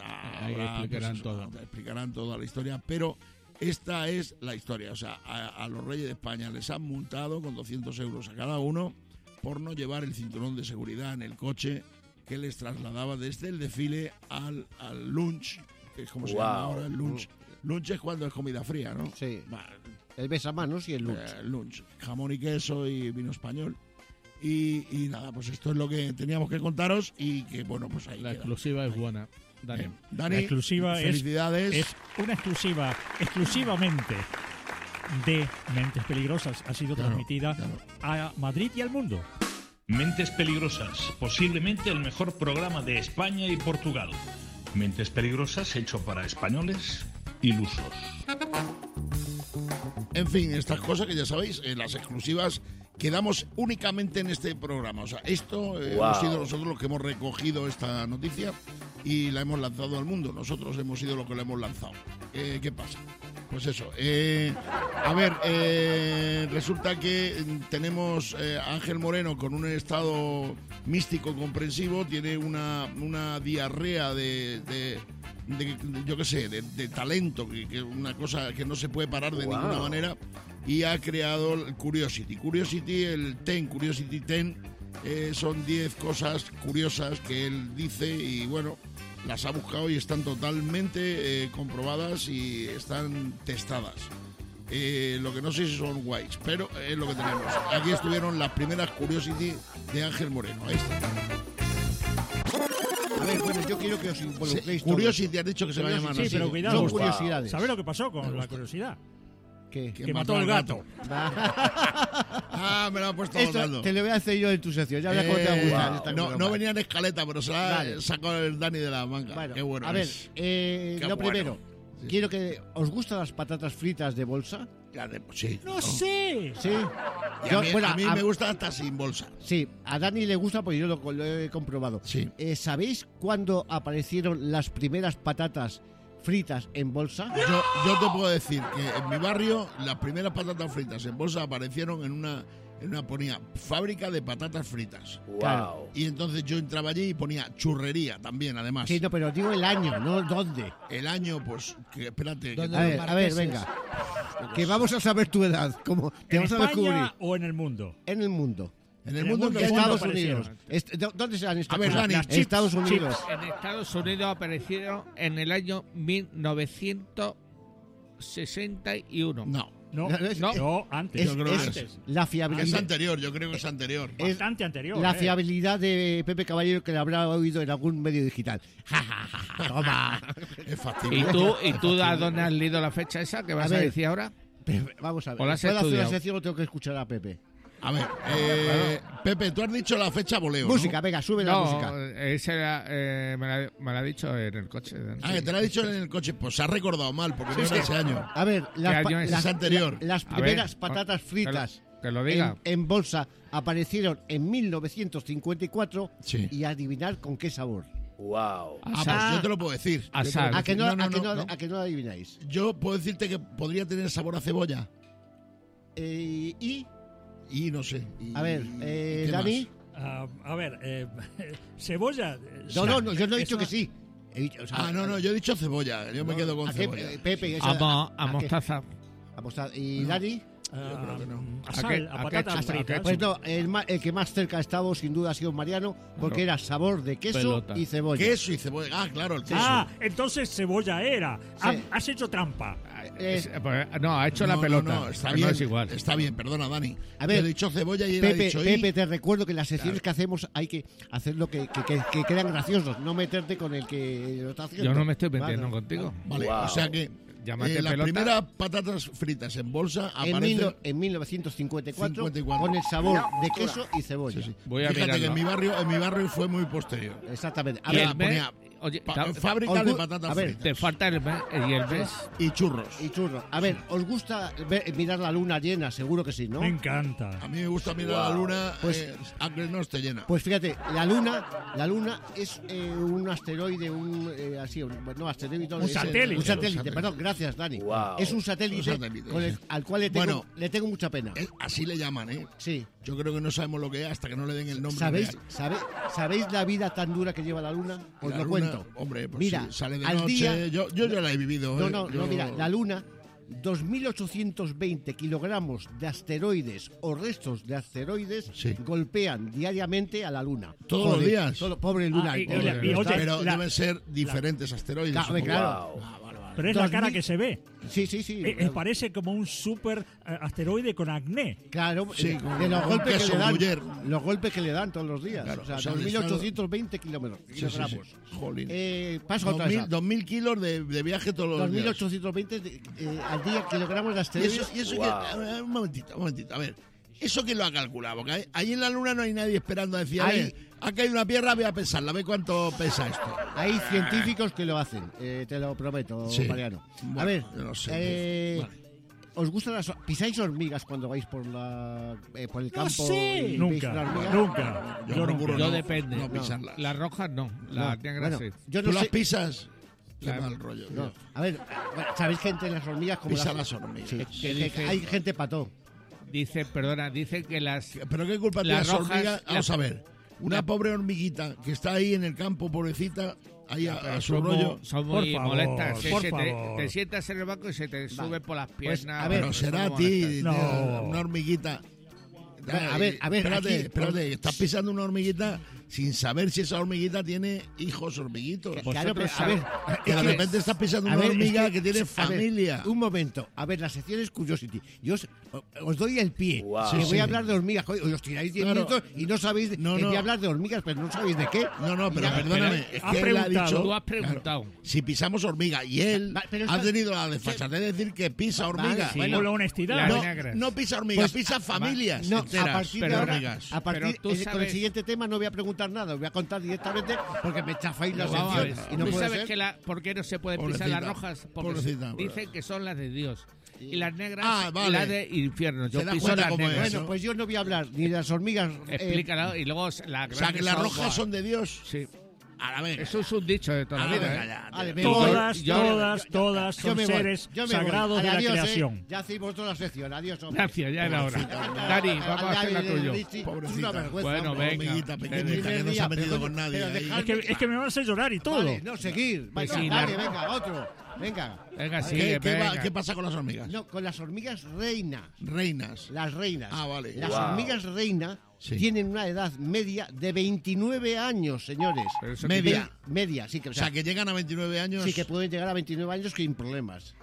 explicarán toda la historia, pero esta es la historia. O sea, a los Reyes de España les han multado con 200 euros a cada uno por no llevar el cinturón de seguridad en el coche que les trasladaba desde el desfile al lunch, que es como se llama ahora, el lunch. Lunch es cuando es comida fría, ¿no? Sí. El besamanos y el lunch. Lunch, jamón y queso y vino español. Y nada, pues esto es lo que teníamos que contaros y que, bueno, pues ahí la queda. Exclusiva es buena. Dani, la exclusiva felicidades. Es una exclusiva exclusivamente de Mentes Peligrosas. Ha sido transmitida a Madrid y al mundo. Mentes Peligrosas, posiblemente el mejor programa de España y Portugal. Mentes Peligrosas hecho para españoles ilusos. En fin, estas cosas que ya sabéis, las exclusivas quedamos únicamente en este programa. O sea, esto hemos sido nosotros los que hemos recogido esta noticia y la hemos lanzado al mundo. Nosotros hemos sido los que la hemos lanzado. ¿Qué pasa? Pues eso. Resulta que tenemos a Ángel Moreno con un estado místico comprensivo. Tiene una diarrea de yo qué sé, de talento, que una cosa que no se puede parar de ninguna manera, y ha creado el Curiosity, el Curiosity 10, son 10 cosas curiosas que él dice y bueno, las ha buscado y están totalmente comprobadas y están testadas. Lo que no sé si son guays, pero es lo que tenemos. Aquí estuvieron las primeras Curiosity de Ángel Moreno. Ahí está. A ver, bueno, yo quiero que os involucréis todos. Curiosity, has dicho que se va a llamar así. Sí, pero cuidado. Son curiosidades. ¿Sabes lo que pasó con la curiosidad? Que mató al gato. Me lo ha puesto Donaldo. Te lo voy a hacer yo en tu sección. Ya verás cómo te va a gustar. No venía en escaleta, pero se la sacó el Dani de la manga. Bueno, qué bueno. A ver, lo primero, quiero que... ¿Os gustan las patatas fritas de bolsa? Sí. ¡No sé! Sí. A mí me gusta hasta sin bolsa. Sí, a Dani le gusta porque yo lo he comprobado. Sí. ¿Sabéis cuándo aparecieron las primeras patatas fritas en bolsa. Yo te puedo decir que en mi barrio las primeras patatas fritas en bolsa aparecieron en una ponía fábrica de patatas fritas. Wow. Y entonces yo entraba allí y ponía churrería también, además. Sí, no, pero digo el año, no dónde. El año, pues, que espérate. A ver, venga. Que vamos a saber tu edad. Como te vamos a descubrir. ¿En España o en el mundo? En el mundo. En el mundo de Estados Unidos. ¿Dónde se han A ver, Dani. Estados Unidos. En Estados Unidos aparecieron en el año 1961. No, antes. Yo creo que es la fiabilidad. Es anterior, yo creo que es anterior. Bastante anterior. La fiabilidad de Pepe Caballero que le habrá oído en algún medio digital. Toma. Es factible. ¿Y tú a dónde has leído la fecha esa que vas a decir ahora? Pepe, vamos a ver. ¿Puedo hacer la sección o tengo que escuchar a Pepe? A ver, Pepe, tú has dicho la fecha voleo, música, ¿no? Venga, sube la música. Esa me la ha dicho en el coche. Que te la ha dicho en el coche. Pues se ha recordado mal, porque no es ese año. A ver, es anterior. Las primeras patatas fritas que lo diga. En bolsa aparecieron en 1954 y adivinar con qué sabor. Wow. Pues yo te lo puedo decir. ¿A que no lo adivináis? Yo puedo decirte que podría tener sabor a cebolla. Y no sé. A ver, Dani. A ver, cebolla. No, yo no he dicho que sí. Yo he dicho cebolla. Yo me quedo con cebolla. Pepe, a mostaza. ¿Y Dani? Yo creo que no. A patatas fritas. Pues no, el que más cerca ha estado sin duda ha sido Mariano, porque era sabor de queso y cebolla. Queso y cebolla. Claro, el queso. Entonces cebolla era. Sí. Has hecho trampa. Ha hecho la pelota. No, está bien. No es igual. Está bien, perdona, Dani. A ver, yo he dicho cebolla y él Pepe, ha dicho Pepe, te recuerdo que las secciones que hacemos hay que hacerlo que quedan graciosos, no meterte con el que lo está haciendo. Yo no me estoy metiendo contigo. Vale, o sea que las primeras patatas fritas en bolsa aparecen en 1954 con el sabor de queso y cebolla. Sí. Fíjate que en mi barrio fue muy posterior. Exactamente. A ver, ponía fábrica de patatas fritas. Te falta el mes. Y churros. A ver, ¿os gusta mirar la luna llena? Seguro que sí, ¿no? Me encanta. A mí me gusta mirar la luna aunque no esté llena. Pues fíjate, la luna es un asteroide, un satélite. Perdón, gracias, Dani. Wow. Es un satélite al cual le tengo mucha pena. Así le llaman, ¿eh? Sí. Yo creo que no sabemos lo que es hasta que no le den el nombre. ¿Sabéis la vida tan dura que lleva la luna? Os lo cuento. Hombre, pues mira, sale de al noche. Día, yo ya la he vivido. Mira, la luna, 2.820 kilogramos de asteroides o restos de asteroides golpean diariamente a la luna. ¿Todos los días? Pobre luna. Pero deben ser diferentes asteroides. Claro. Pero es la cara que se ve. Sí. Parece como un super asteroide con acné. Claro, de los golpes que le dan todos los días. Claro, 2.820 kilogramos. Jolín. Paso otra vez. 2.000 kilos de viaje todos los días. 2.820 al día kilogramos de asteroides. Y eso un momentito. A ver, ¿eso quién lo ha calculado? Porque ahí en la luna no hay nadie esperando a decir, ha caído una piedra, voy a pesarla, ve cuánto pesa esto. Hay científicos que lo hacen, te lo prometo, Mariano. Bueno, a ver, no sé, ¿os gustan ¿pisáis hormigas cuando vais por el campo? Sí. Nunca. Yo depende. No pisarlas. Las rojas no, las negras sí. ¿Tú las pisas? Qué mal rollo. No. A ver, ¿sabéis que entre las hormigas como pisa las hormigas? Sí, hay gente pató. Dice que las... ¿Pero qué culpa tiene las hormigas? Vamos a ver. Una pobre hormiguita que está ahí en el campo, pobrecita, ahí a su rollo. Son muy molestas. Te sientas en el banco y se te sube por las piernas. A ver, pero será a ti, una hormiguita. A ver. Espérate, estás pisando una hormiguita sin saber si esa hormiguita tiene hijos hormiguitos. Claro, pero a ver, que de repente estás pisando una hormiga que tiene familia. Un momento, a ver, la sección es Curiosity. Yo os doy el pie. Que voy a hablar de hormigas. Os tiráis 10 minutos y no sabéis voy a hablar de hormigas, pero no sabéis de qué. No, pero perdóname. Es que él ha dicho. Tú has preguntado. Claro, si pisamos hormiga y él ha tenido la desfachatez de de decir que pisa hormiga. Bueno, la honestidad. No pisa hormigas, pisa familias enteras. A partir con el siguiente tema no voy a preguntar nada, os voy a contar directamente porque me chafáis la sección. Y no ¿Tú puede sabes ser. por qué no se pueden pisar las rojas? Porque dicen que son las de Dios. Y las negras, las de infierno. Yo piso las negras. Bueno, pues yo no voy a hablar ni de las hormigas. Explícalo y luego o sea, que las rojas son de Dios. Sí. A ver. Eso es un dicho de toda la vida. Todas son seres sagrados de la creación. Ya hacemos toda la sección. Adiós, hombre. Gracias, ya era hora. Dani, vamos a hacer la tuya. Pobrecita. Bueno, venga. Amiguita pequeñita que no se ha metido con nadie. Es que me vas a hacer llorar y todo. Vale, no, seguir. Venga, otro. Venga, sigue, ¿Qué pasa con las hormigas? No, con las hormigas reinas. Las reinas. Ah, vale. Las hormigas reina tienen una edad media de 29 años, señores. Media, sí. O sea, que llegan a 29 años. Sí, que pueden llegar a 29 años sin problemas.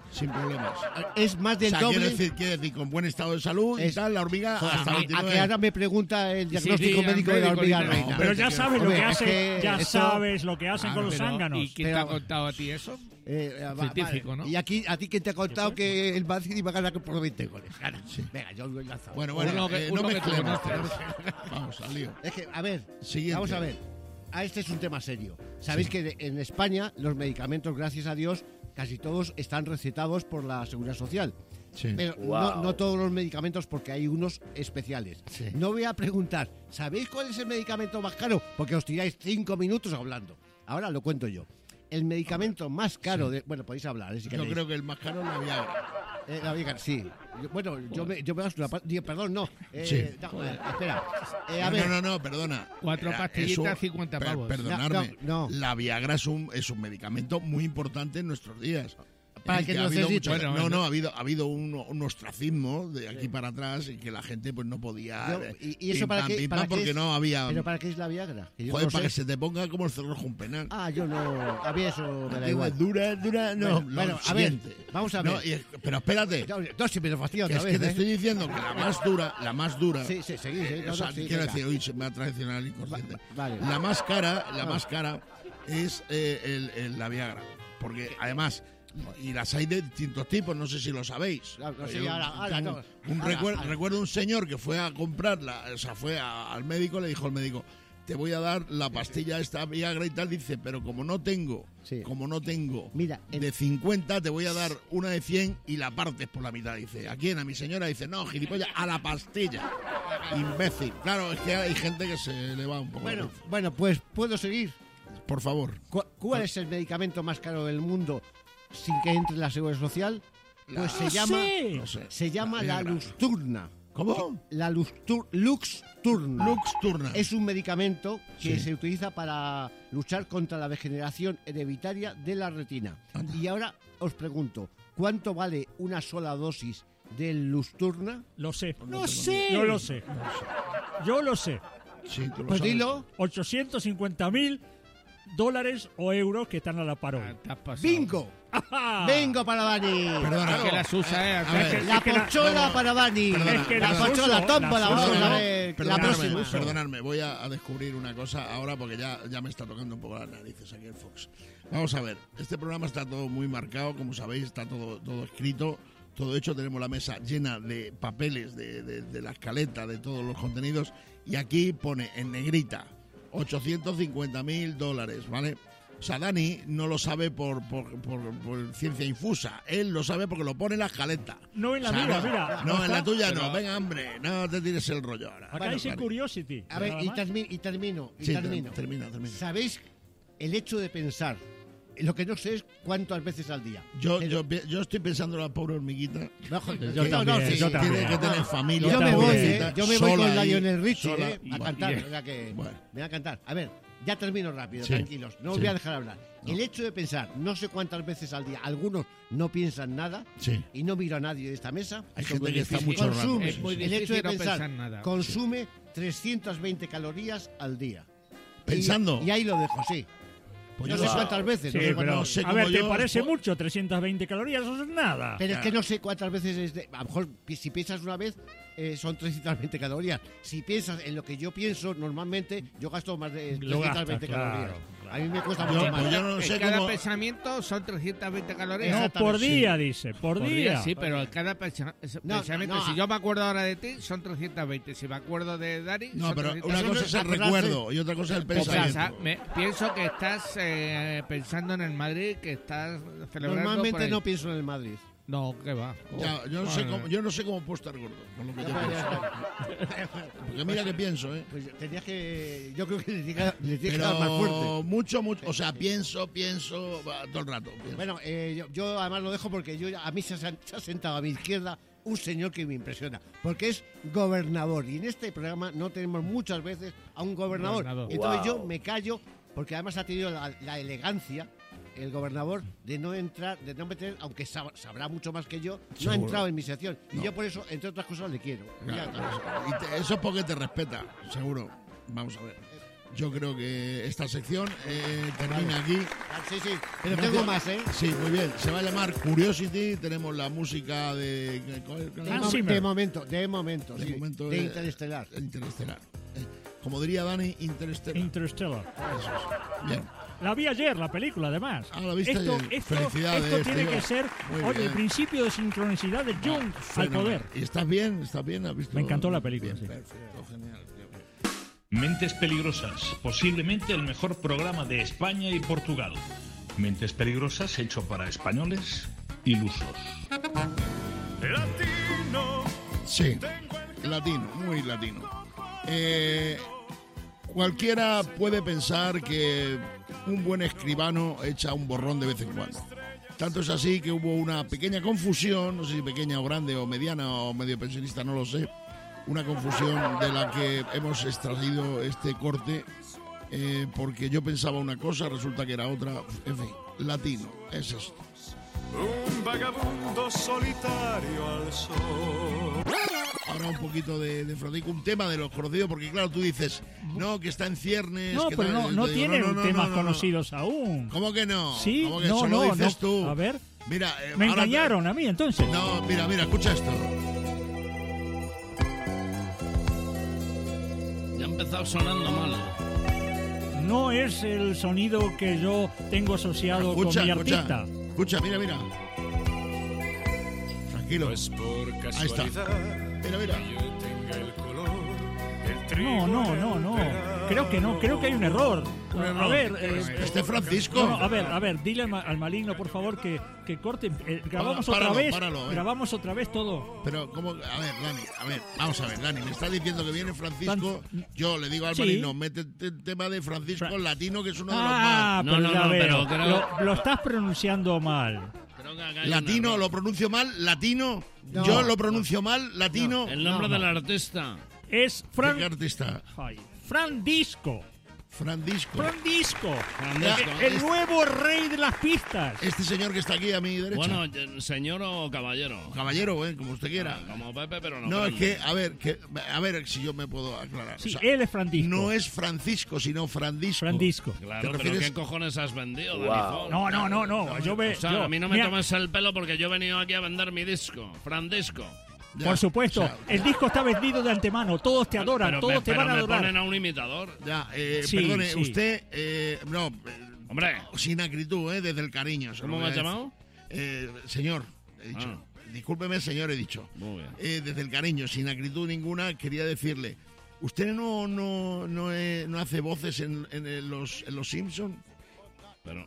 Es más del doble. Quiere decir, con buen estado de salud y tal, la hormiga hasta 29. A que ahora me pregunta el diagnóstico médico de la hormiga reina. Pero ya sabes lo que hacen, sabes lo que hacen con los zánganos. ¿Y quién te ha contado a ti eso? Científico, ¿no? Y a ti quién te ha contado que el Madrid iba a ganar por 20 goles. Sí. Venga, yo lo he lanzado. Bueno, no mezclemos. Vamos al lío. Es que, a ver, siguiente. Vamos a ver. Este es un tema serio. Sabéis que en España los medicamentos, gracias a Dios, casi todos están recetados por la Seguridad Social. Sí. Pero no todos los medicamentos, porque hay unos especiales. Sí. No voy a preguntar, ¿sabéis cuál es el medicamento más caro? Porque os tiráis 5 minutos hablando. Ahora lo cuento yo. El medicamento más caro bueno, podéis hablar, si queréis. Yo creo que el más caro es la Viagra. La Viagra, sí. Yo me perdón, no. Espera. A ver. No, perdona. 4 pastillitas, 50 pavos. Perdonadme. No. La Viagra es un medicamento muy importante en nuestros días. Para el que no necesita. Ha habido un ostracismo de aquí para atrás y que la gente pues no podía. ¿Y eso para qué? Porque no había. ¿Pero para qué es la Viagra? Joder, para que se te ponga como el cerrojo un penal. Yo no. A mí eso me da igual. Dura, no. Bueno, a ver. Vamos a ver. Pero espérate. No, si me lo fastidio otra vez. Es que te estoy diciendo que la más dura. Sí, seguís. Quiero decir, hoy se me ha traicionado el inconsciente. Vale. La más cara es la Viagra. Porque además. Y las hay de distintos tipos, no sé si lo sabéis. Recuerdo un señor que fue a comprarla, fue al médico, le dijo al médico, te voy a dar la pastilla esta Viagra y tal, dice, pero como no tengo de 50, te voy a dar una de 100 y la partes por la mitad, dice. ¿A quién? A mi señora, dice, no, gilipollas, a la pastilla. Imbécil. Claro, es que hay gente que se le va un poco. Bueno, pues puedo seguir. Por favor. ¿Cuál es el medicamento más caro del mundo sin que entre la Seguridad Social? Pues se llama la Luxturna. ¿Cómo? La Luxturna. Luxturna. Es un medicamento que se utiliza para luchar contra la degeneración hereditaria de la retina. Anda. Y ahora os pregunto, ¿cuánto vale una sola dosis del Luxturna? Lo sé. No sé. Yo lo sé. Sí, tú lo pues sabes. Dilo. $850,000 o euros que están a la par hoy. ¡Bingo! ¡Bingo para Dani! Perdona, que la susa, la pochola para Dani. La pochola, tómbola, vamos a ver. La próxima. Perdonadme, voy a descubrir una cosa ahora porque ya me está tocando un poco las narices aquí el Fox. Vamos a ver, este programa está todo muy marcado, como sabéis, está todo escrito, todo hecho. Tenemos la mesa llena de papeles, de la escaleta, de todos los contenidos, y aquí pone en negrita $850,000, ¿vale? O sea, Dani no lo sabe por ciencia infusa. Él lo sabe porque lo pone en la escaleta. No en la mía, mira. No, en la tuya no. Venga, hombre, no te tires el rollo ahora. Acá dice Curiosity. A ver, y termino. Termina. ¿Sabéis el hecho de pensar? Lo que no sé es cuántas veces al día. Yo estoy pensando en la pobre hormiguita. Yo también. Tiene que tener familia. Yo me voy con Lionel Richie a cantar. O sea que me voy a cantar. A ver, ya termino rápido, tranquilos. No os voy a dejar hablar. No. El hecho de pensar no sé cuántas veces al día, algunos no piensan nada y no miro a nadie de esta mesa. Hay gente que está mucho rato. El hecho de pensar consume 320 calorías al día. ¿Pensando? Y ahí lo dejo, sí. Pues no sé cuántas veces. No sé a ver, ¿te parece mucho? 320 calorías, eso es nada. Pero es que no sé cuántas veces a lo mejor si piensas una vez son 320 calorías. Si piensas en lo que yo pienso, normalmente yo gasto más de 320 calorías. Claro. A mí me cuesta mucho más. Yo no sé cada pensamiento son 320 calorías. No, por día, dice. Por día. Sí, pero cada pensamiento, si yo me acuerdo ahora de ti, son 320. Si me acuerdo de Dani, no, pero una cosa es el recuerdo y otra cosa es el pensamiento. Pienso que estás pensando en el Madrid, que estás celebrando. Normalmente no pienso en el Madrid. No, ¿qué va? Ya, yo no sé cómo puedo estar gordo, con lo que yo pienso. Porque mira que pienso, ¿eh? Pues tenías que... Yo creo que le tienes que dar más fuerte. Mucho, o sea, pienso todo el rato. Pienso. Bueno, yo además lo dejo porque a mí se ha sentado a mi izquierda un señor que me impresiona, porque es gobernador. Y en este programa no tenemos muchas veces a un gobernador. Entonces yo me callo, porque además ha tenido la elegancia, el gobernador, de no entrar, de no meter, aunque sabrá mucho más que yo, no ha entrado en mi sección. Y yo por eso, entre otras cosas, le quiero. Claro, eso es porque te respeta, seguro. Vamos a ver. Yo creo que esta sección termina aquí. Sí, pero tengo más, ¿eh? Sí, muy bien. Se va a llamar Curiosity. Tenemos la música de momento, sí. De Interestelar. Como diría Dani, Interestelar. Eso es. Bien. La vi ayer, la película, además. La viste ayer. Felicidades. Esto tiene que ser el principio de sincronicidad de Jung al poder. ¿Y estás bien? ¿Has visto? Me encantó la película, bien, perfecto, genial. Mentes Peligrosas, posiblemente el mejor programa de España y Portugal. Mentes Peligrosas hecho para españoles ilusos. Latino. Sí, latino, muy latino. Cualquiera puede pensar que un buen escribano echa un borrón de vez en cuando. Tanto es así que hubo una pequeña confusión, no sé si pequeña o grande o mediana o medio pensionista, no lo sé. Una confusión de la que hemos extraído este corte, porque yo pensaba una cosa, resulta que era otra. En fin, latino, es esto. Un vagabundo solitario al sol. Ahora un poquito de Francisco, un tema de los conocidos, porque claro, tú dices, no, que está en ciernes. No, que pero no tienen temas conocidos aún. ¿Cómo que no? Sí, ¿Cómo que eso lo dices tú? A ver, mira, me engañaron a mí entonces. No, mira, escucha esto. Ya ha empezado sonando mal. No es el sonido que yo tengo asociado con mi artista. Escucha, mira. Tranquilo. Pues por casualidad. Ahí está. Mira. No. Creo que no. Creo que hay un error. A ver, Francisco. No, a ver, dile al maligno, por favor, que corte. Grabamos otra vez. Grabamos otra vez todo. Pero, ¿cómo? A ver, vamos a ver, Dani. Me está diciendo que viene Francisco. Yo le digo al maligno, mete el tema de Francisco latino, que es uno de los más. Pero lo estás pronunciando mal. Latino, lo pronuncio mal, latino. No. Yo lo pronuncio mal, latino. El nombre del artista es ¿Qué artista? Fran Disco. Fran Disco. El nuevo rey de las pistas. Este señor que está aquí a mi derecha. Bueno, señor o caballero. Caballero, como usted quiera. Como Pepe, pero no. No, es que, a ver si yo me puedo aclarar. Sí, él es Fran Disco. No es Francisco, sino Fran Disco. Fran Disco. Claro, pero ¿qué cojones has vendido, wow. No. A mí no me tomes el pelo porque yo he venido aquí a vender mi disco. Fran Disco. Ya, por supuesto, el disco está vendido de antemano, todos te adoran, todos te van a adorar. Me ponen a un imitador. Ya, perdone, usted, hombre, sin acritud, desde el cariño. ¿Cómo me has llamado? Señor, he dicho. Discúlpeme, señor, he dicho. Muy bien. Desde el cariño, sin acritud ninguna, quería decirle, ¿usted no hace voces en los Simpsons? Pero...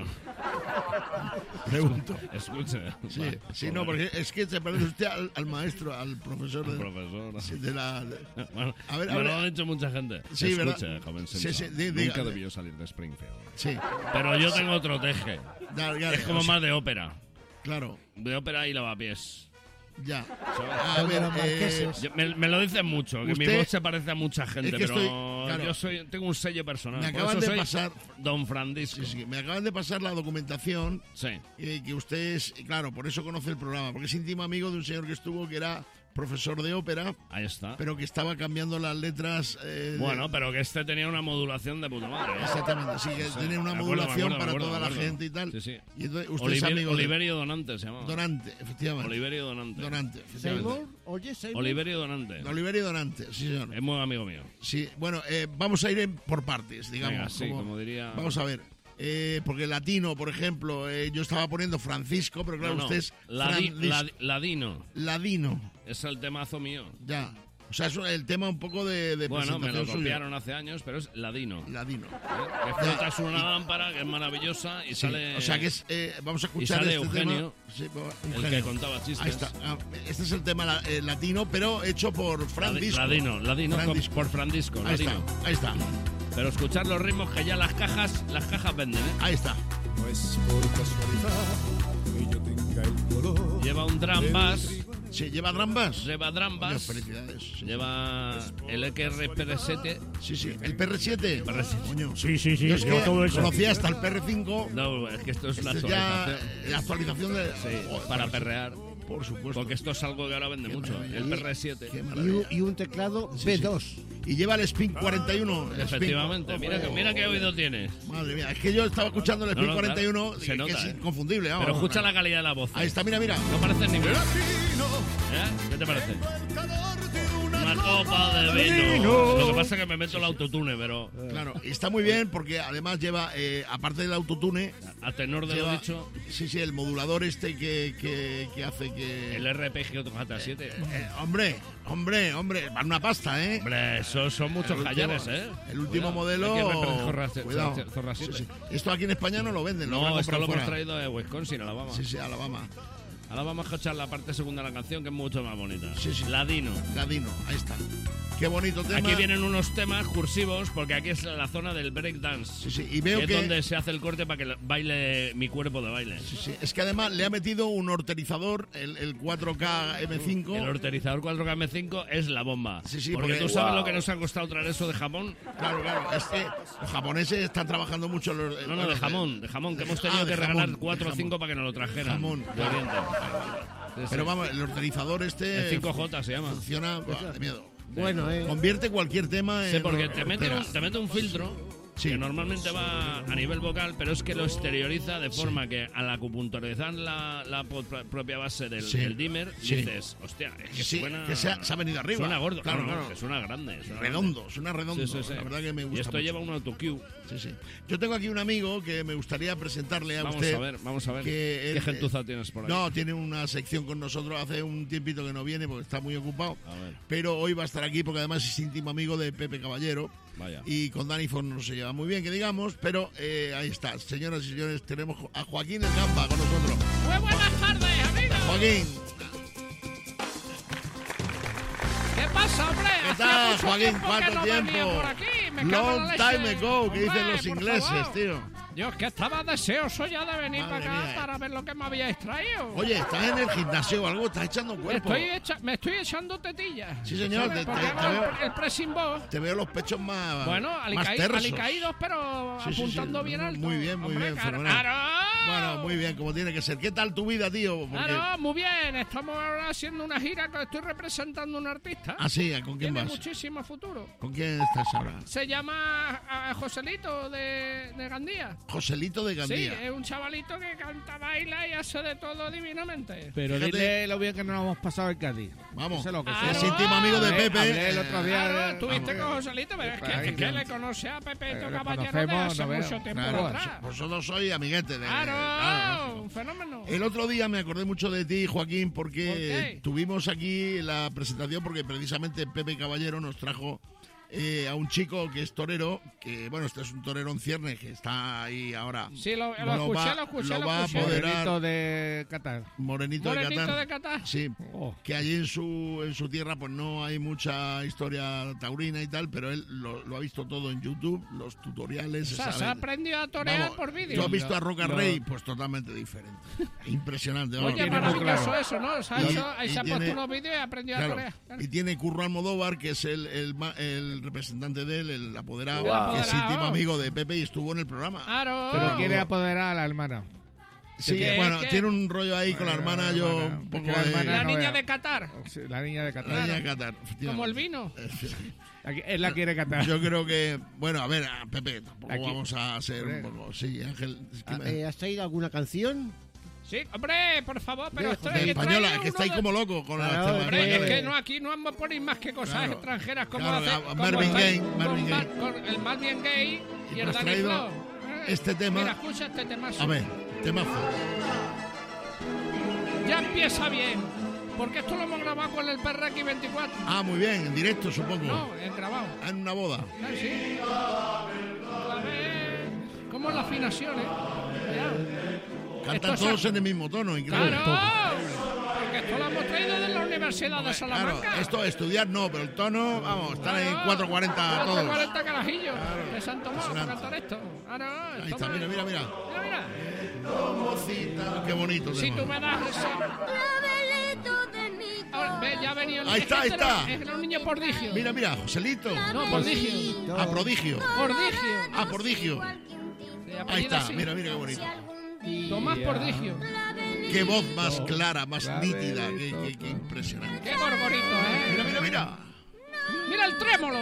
Pregunto. Escuche. Sí, no, porque es que se parece usted al maestro, al profesor. Bueno, a ver, me lo ha dicho mucha gente. Sí, escuche, ¿verdad? joven Simpson. Nunca debió salir de Springfield. Sí. Pero yo tengo otro teje. Es como más de ópera. Claro. De ópera y lavapiés. Ya. A ver, me lo dicen mucho, que mi voz se parece a mucha gente, pero yo tengo un sello personal. Me acaban de pasar Don Francisco. Sí, me acaban de pasar la documentación. Sí. Que usted es, claro, por eso conoce el programa, porque es íntimo amigo de un señor que estuvo, que era profesor de ópera. Ahí está. Pero que estaba cambiando las letras. Bueno, pero que este tenía una modulación de puta madre. Exactamente, sí, que tiene una modulación para toda la gente y tal. Sí. Y entonces usted es amigo Oliverio Donante se llamaba. Donante, efectivamente. Oliverio Donante. Seymour, Seymour. Oliverio Donante. Oliverio Donante, sí, señor. Es muy amigo mío. Sí, bueno, vamos a ir por partes, digamos. Venga, sí, como diría... Vamos a ver. Porque latino, por ejemplo, yo estaba poniendo Francisco, pero claro, usted es Ladino. Ladino. Es el temazo mío. Ya. O sea, es el tema un poco de bueno, me lo suyo. copiaron hace años, pero es Ladino. Ladino. Que frotas una lámpara que es maravillosa y sale... O sea, que es... vamos a escuchar sale este Eugenio, tema. Sí, el que contaba chistes. Ahí está. Este es el tema latino, pero hecho por Francisco. Ladino por Francisco. Ahí Ladino. está, ahí está. Pero escuchar los ritmos que ya las cajas venden, ¿eh? Ahí está. No es por casualidad que yo tenga el color. Lleva un drum bass. Sí, lleva drum bass. Lleva drum bass. Felicidades. Sí. Lleva el XR-PR7. Sí, el PR7. Coño. Sí. Yo todo eso. Conocía hasta el PR5. No, es que esto es la actualización de... Sí, para perrear. Por supuesto. Porque esto es algo que ahora vende mucho. El PR7. Y un teclado B2. Y lleva el Spin 41. Efectivamente. Mira qué oído tienes. Madre mía, es que yo estaba escuchando el Spin 41, claro, se nota, que es inconfundible. Pero escucha la calidad de la voz. Ahí está, mira. No parece ni... ¿Eh? ¿Qué te parece? Una copa de vino. Lo que pasa es que me meto el autotune, pero... Claro, y está muy bien porque además lleva, aparte del autotune... A tenor de lo dicho... Sí, el modulador este que hace que... El RPG J7. Hombre, vale una pasta, ¿eh? Hombre, son muchos callares, ¿eh? El último modelo... Cuidado. Sí. Esto aquí en España no lo venden. No, esto lo hemos traído de Wisconsin, Alabama. Sí, Alabama. Ahora vamos a escuchar la parte segunda de la canción, que es mucho más bonita. Sí. Ladino, ahí está. Qué bonito tema. Aquí vienen unos temas cursivos, porque aquí es la zona del breakdance. Sí, y veo que es donde se hace el corte para que baile mi cuerpo de baile. Sí. Es que además le ha metido un horterizador, el 4K M5. El horterizador 4K M5 es la bomba. Sí, porque tú sabes lo que nos ha costado traer eso de Japón. Claro. Es que los japoneses están trabajando mucho. No, de jamón, que hemos tenido que regalar 4 o 5 para que nos lo trajeran. Jamón. De Oriente. Pero vamos, el horterizador el 5J se llama. Funciona de miedo. Bueno, convierte cualquier tema en... Sí, porque te mete un filtro que normalmente va a nivel vocal, pero es que lo exterioriza de forma que al acupunturizar la propia base del dimmer, dices, hostia, es que suena... que se ha venido arriba. Suena gordo, claro. Que suena grande. Suena redondo. Sí. La verdad que me gusta. Y esto lleva un autocue. Sí. Yo tengo aquí un amigo que me gustaría presentarle a usted. Vamos a ver. ¿Qué gentuza tienes por ahí? No, tiene una sección con nosotros. Hace un tiempito que no viene porque está muy ocupado. Pero hoy va a estar aquí porque además es íntimo amigo de Pepe Caballero. Vaya. Y con Dani Fon no se lleva muy bien, que digamos, pero ahí está. Señoras y señores, tenemos a Joaquín El Gamba con nosotros. Muy buenas tardes, amigos. Joaquín. ¿Qué pasa, hombre? ¿Qué tal, Joaquín? ¿Cuánto tiempo? Por aquí. Long time ago, que dicen los ingleses, tío. Yo es que estaba deseoso ya de venir para acá para ver lo que me habíais traído. Oye, ¿estás en el gimnasio o algo? ¿Estás echando cuerpo? Me estoy echando tetillas. Sí, señor. Te veo el pressing box. Te veo los pechos más bueno, alicaídos, pero apuntando bien alto. Muy bien, fenomenal. ¡Claro! Bueno, muy bien, como tiene que ser. ¿Qué tal tu vida, tío? Claro, muy bien. Estamos ahora haciendo una gira que estoy representando a un artista. Ah, sí, ¿con quién vas? Tiene muchísimo futuro. ¿Con quién estás ahora? Se llama Joselito de Gandía. Joselito de Gandía. Sí, es un chavalito que canta, baila y hace de todo divinamente. Pero dile lo bien que nos hemos pasado en Cádiz. Vamos, es lo que es íntimo amigo de Pepe. Hablé el otro día. Claro, estuviste con Joselito, pero es que le conoce a Pepe Caballero de hace mucho tiempo atrás. Vosotros sois amiguetes de... Claro, un fenómeno. El otro día me acordé mucho de ti, Joaquín, porque tuvimos aquí la presentación, porque precisamente Pepe Caballero nos trajo a un chico que es torero, que bueno, este es un torero en ciernes que está ahí ahora. Sí, lo escuché. Va a apoderar. Morenito de Qatar. Morenito de Qatar. Sí, que allí en su tierra pues no hay mucha historia taurina y tal, pero él lo ha visto todo en YouTube, los tutoriales. O sea, se ha aprendido a torear por vídeo. ¿Tú has visto a Roca Rey? Pues totalmente diferente. Impresionante. Oye, maravilloso eso, ¿no? Ahí se ha puesto unos vídeos y ha aprendido a torear. Y tiene Curro Almodóvar, que es el representante de él, el apoderado, que es íntimo amigo de Pepe y estuvo en el programa. Claro. Pero quiere apoderar a la hermana. Sí, bueno, tiene un rollo ahí con la hermana, un poco la niña de Qatar. Sí, la niña de Qatar. La niña de Qatar. Como el vino. Él la quiere Qatar. Yo creo que, bueno, a ver, Pepe, tampoco vamos a hacer un poco. Sí, Ángel. ¿Has traído alguna canción? Sí, hombre, por favor, pero esto es española, que está ahí como loco con la hombre, es que no, aquí no vamos a poner más que cosas extranjeras como Marvin Gaye, con el Marvin Gaye y el Danny Flow. Este tema. Mira, escucha este temazo. A ver, temazo. Ya empieza bien. Porque esto lo hemos grabado con el PRX 24. Ah, muy bien, en directo, supongo. No, en grabado. En una boda. Sí. ¿Cómo es la afinación, Cantan todos en el mismo tono, increíble. ¡Claro! Porque esto lo hemos traído de la Universidad de Salamanca. Claro, esto estudiar no, pero el tono, vamos, están en 440 todos. 440 carajillos de San Tomás para cantar esto. Ahí está, mira. Mira. Qué bonito. Si tú me das ese... Ya ha venido el ahí está. Es el niño prodigio. Mira, Joselito. No, prodigio. Prodigio. Prodigio. Ahí está, mira qué bonito. Tomás Prodigio. Qué voz más clara, más nítida, qué impresionante. Qué gorgorito, Mira. Mira el trémolo.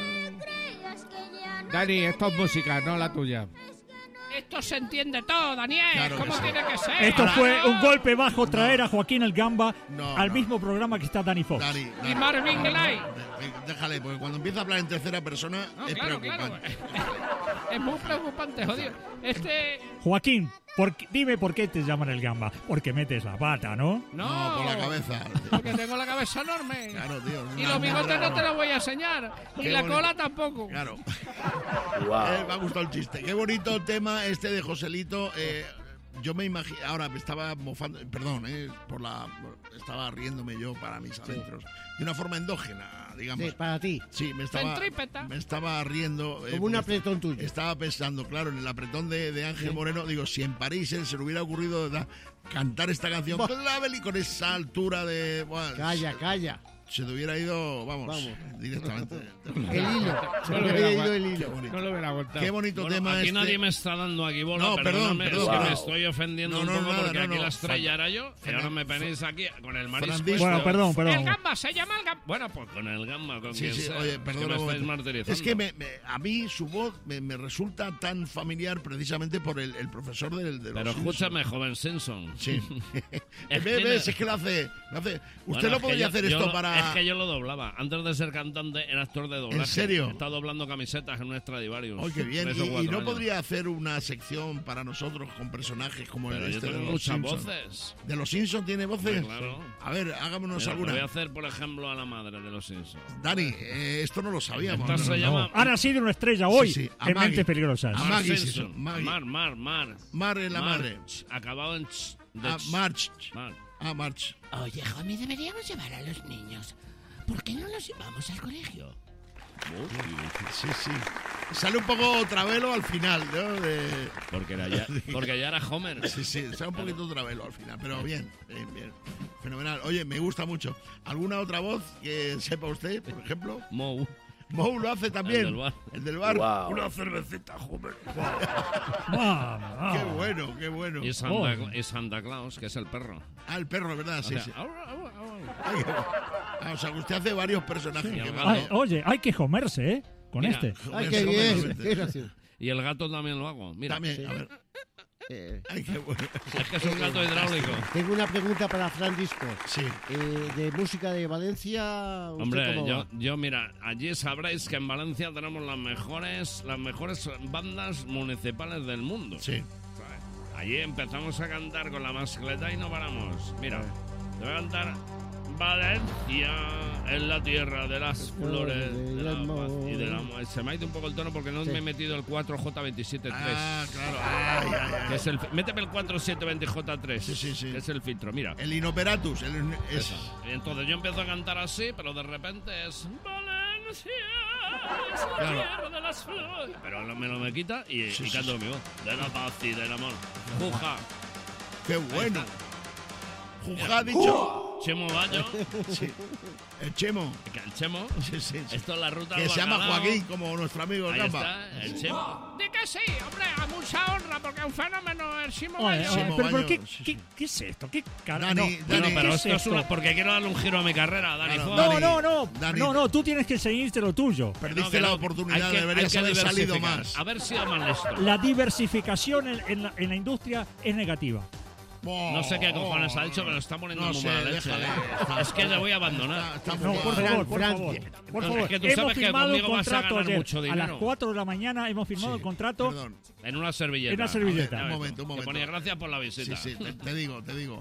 Dani, esto es música, no la tuya. Esto se entiende todo, Daniel. Claro ¿Cómo tiene que ser? Esto fue un golpe bajo traer a Joaquín el Gamba al mismo programa que está Dani Fox. Dani. Y Marvin Gaye. Déjale, porque cuando empieza a hablar en tercera persona es preocupante. Es muy preocupante, jodido. Joaquín, dime por qué te llaman el Gamba. Porque metes la pata, ¿no? No, por la cabeza. Porque tengo la cabeza enorme. Claro, tío. Y los bigotes no te los voy a enseñar. Y la cola tampoco. Claro. Me ha gustado el chiste. Qué bonito tema este de Joselito. Yo me imagino, ahora me estaba mofando, perdón, estaba riéndome yo para mis adentros, de una forma endógena, digamos. Sí, para ti. Sí, me estaba riendo. Como un apretón tuyo. Estaba pensando, claro, en el apretón de Ángel Moreno, digo, si en París se le hubiera ocurrido cantar esta canción con esa altura de... Bueno, Calla. Se te hubiera ido, vamos. Directamente. El hilo. Se me hubiera ido el hilo. No lo hubiera aguantado. Qué bonito tema aquí nadie me está dando aquí bola. No, perdón. Es que me estoy ofendiendo un poco porque aquí la estrella era yo. Y ahora me ponéis aquí con el marisco. Bueno, perdón. El Gamba, se llama el Gamba. Bueno, pues con el Gamba, con quien sea. Oye, perdón. Me estáis martirizando. Es que a mí su voz me resulta tan familiar precisamente por el profesor del Pero escúchame, joven Simpson. Sí. Es que lo hace. Usted no podría hacer esto para... Es que yo lo doblaba. Antes de ser cantante, era actor de doblaje. ¿En serio? He estado doblando camisetas en un Stradivarius. ¡Oh, qué bien! ¿Y no podría hacer una sección para nosotros con personajes como el yo tengo de los muchas Simpsons? Voces. ¿De los Simpsons tiene voces? Claro. A ver, hagámonos alguna. Voy a hacer, por ejemplo, a la madre de los Simpsons. Dani, esto no lo sabíamos. Esta se llama... Han nacido una estrella hoy en Mentes Peligrosas. A Maggie Simpson. Mar. Mar en la madre. Acabado en... March. March. Oye, Jomi, deberíamos llevar a los niños. ¿Por qué no los llevamos al colegio? Sí. Sale un poco Travelo al final, ¿no? Porque ya era Homer. Sí, sale un poquito Travelo al final, pero bien. Fenomenal. Oye, me gusta mucho. ¿Alguna otra voz que sepa usted, por ejemplo? Mou lo hace también. El del bar. Wow. Una cervecita, Homer. Qué bueno. Y Santa Claus, que es el perro. El perro, ¿verdad? Sí. O sea, usted hace varios personajes. Oye, hay que comerse, ¿eh? Con este. Ay, qué bien. Y el gato también lo hago. Mira. También, a ver. Ay, qué bueno. Es que es un gato hidráulico. Tengo una pregunta para Fran Disco. Sí. De música de Valencia. Hombre, yo mira, allí sabréis que en Valencia tenemos las mejores bandas municipales del mundo. Sí. Allí empezamos a cantar con la mascleta y no paramos. Mira, te voy a cantar Valencia es la tierra de las flores, de la paz y del amor. Se me ha ido un poco el tono porque no me he metido el 4J273. Ah, claro. Que es méteme el 4720J3. Sí. Que es el filtro, mira. El inoperatus. Y entonces yo empiezo a cantar así, pero de repente es Valencia es la tierra de las flores. Pero me quita y canto mi voz. De la paz y del amor. Juja. ¡Qué bueno! Juja, dicho. Chemo Bayo. Sí. El Chemo. El Chemo. Sí. Esto es la ruta que se llama Joaquín, como nuestro amigo Ahí Gamba. Está, el Chemo. Di que sí, hombre, a mucha honra, porque es un fenómeno el Chemo Bayo. Bayo. Pero ¿qué es esto? ¿Qué carajo? Dani, pero esto es porque quiero darle un giro a mi carrera, Dani. Claro. No, tú tienes que seguirte lo tuyo. Perdiste la oportunidad, deberías haber salido más. A ver si más listo. La diversificación en la industria es negativa. No sé qué cojones ha dicho, pero está poniendo muy mala leche. Es que le voy a abandonar. Por favor. Es que tú hemos sabes que firmado conmigo vas a contrato ganar ayer. mucho dinero. A las 4 de la mañana hemos firmado el contrato. En una servilleta. Un momento. Te ponía gracias por la visita. Sí, te digo.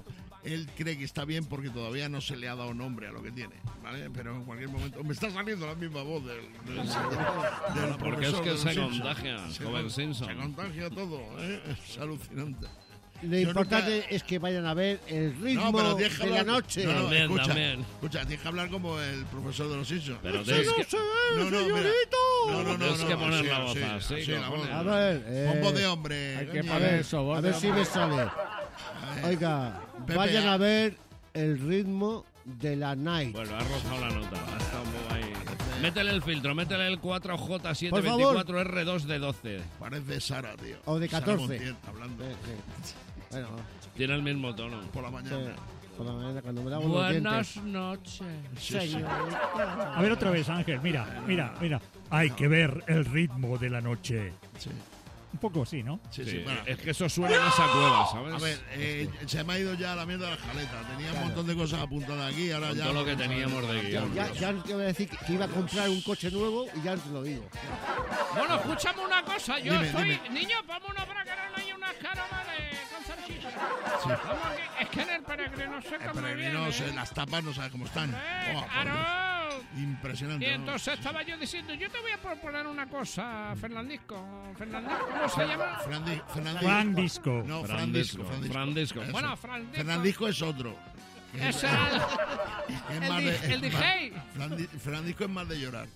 él cree que está bien porque todavía no se le ha dado nombre a lo que tiene, ¿vale? Pero en cualquier momento me está saliendo la misma voz del porque es que se contagia, joven Simpson. Se contagia todo, ¿eh? Es alucinante. Lo importante es que vayan a ver el ritmo de la noche. Escucha, tienes que hablar como el profesor de los Simpsons. Pero tienes que... No, tienes que poner la voz así. A ver, con voz de hombre. Hay que poner eso, a ver si me sale. Oiga, vayan a ver el ritmo de la night. Bueno, ha rozado la nota. Está un poco ahí. Métele el filtro, métele el 4J724R2D12. Parece Sara, tío. O de 14. Hablando. Bueno, tiene el mismo tono. Por la mañana. Por la mañana, cuando me lavo Buenas noches. A ver otra vez, Ángel. Mira. Hay que ver el ritmo de la noche. Sí. Un poco así, ¿no? Sí. Bueno, es que eso suena en esa cueva, ¿sabes? A ver, se me ha ido ya la mierda de la jaleta. Tenía un montón de cosas apuntadas aquí, ahora con ya... todo lo que teníamos de guión. Ya te voy a decir que iba a comprar un coche nuevo y ya te lo digo. Bueno, escúchame una cosa. Yo soy... Niño, vámonos para que no haya unas caravanas con salchicha. Sí. Es que en el peregrino se come bien. Las tapas no sabes cómo están. ¡Claro! Impresionante. Y entonces estaba yo diciendo, yo te voy a proponer una cosa, Fernandisco, ¿cómo se llama? Frandisco. No, Frandisco. Bueno, Frandisco. Fernandisco es otro. Ese el DJ. Frandisco es más de llorar.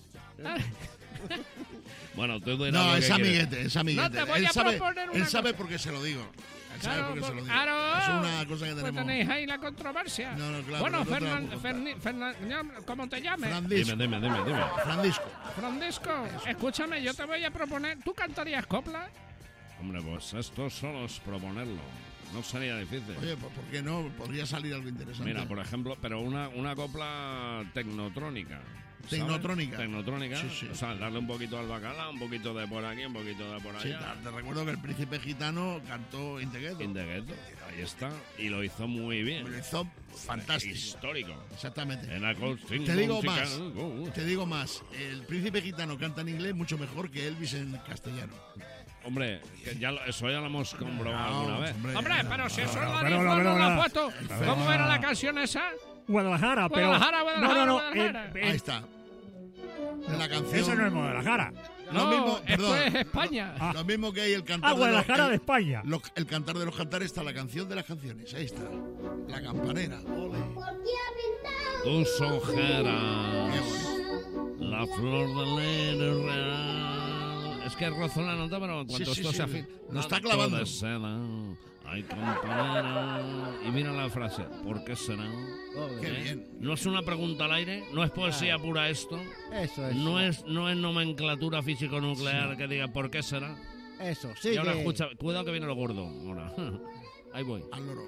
Bueno, tú no, es amiguete. No, te voy a proponer una él sabe por qué se lo digo. Claro, eso es una cosa que tenemos. Pues tenéis ahí la controversia. No, claro. Bueno, ¿cómo te llames? Frandisco. Dime. Frandisco, escúchame, yo te voy a proponer. ¿Tú cantarías copla? Hombre, pues esto solo es proponerlo. No sería difícil. Oye, pues ¿por qué no? Podría salir algo interesante. Mira, por ejemplo, pero una copla tecnotrónica. Tecnotrónica. Sí. O sea, darle un poquito al bacalao, un poquito de por aquí, un poquito de por allá. Sí, te recuerdo que el príncipe gitano cantó In the Ghetto. Ahí está. Y lo hizo muy bien. Lo hizo fantástico. Histórico. Exactamente. Te digo más. El príncipe gitano canta en inglés mucho mejor que Elvis en castellano. Hombre, que eso ya lo hemos comprobado alguna vez. Hombre, pero si eso lo dijo, no lo ha puesto. ¿Cómo era la canción esa? Guadalajara, pero... Guadalajara. Ahí está. La canción... Eso no es Guadalajara. Esto es España. Lo mismo que hay el cantar Guadalajara de España. El cantar de los cantares está la canción de las canciones. Ahí está. La campanera. Ole. Tus ojeras. La flor del aire real. Es que rozó la nota, pero cuando esto se afina... No está clavando. De seda, hay campanera. Y mira la frase. ¿Por qué será? Qué bien. No es una pregunta al aire, no es poesía pura esto. Eso es. No es nomenclatura físico-nuclear que diga ¿por qué será? Eso, sí. Y ahora escucha, cuidado que viene lo gordo. Ahora. Ahí voy. Al loro.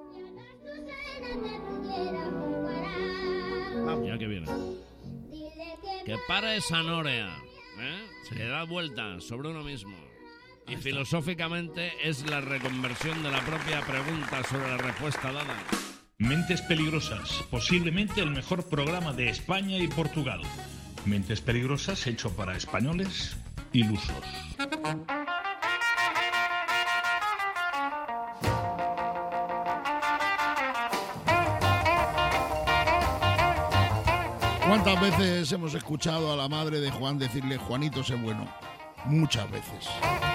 Ya que viene. Que para esa norea, que da vueltas sobre uno mismo. Y filosóficamente es la reconversión de la propia pregunta sobre la respuesta dada. Mentes Peligrosas, posiblemente el mejor programa de España y Portugal. Mentes Peligrosas hecho para españoles ilusos. ¿Cuántas veces hemos escuchado a la madre de Juan decirle Juanito sé bueno? Muchas veces.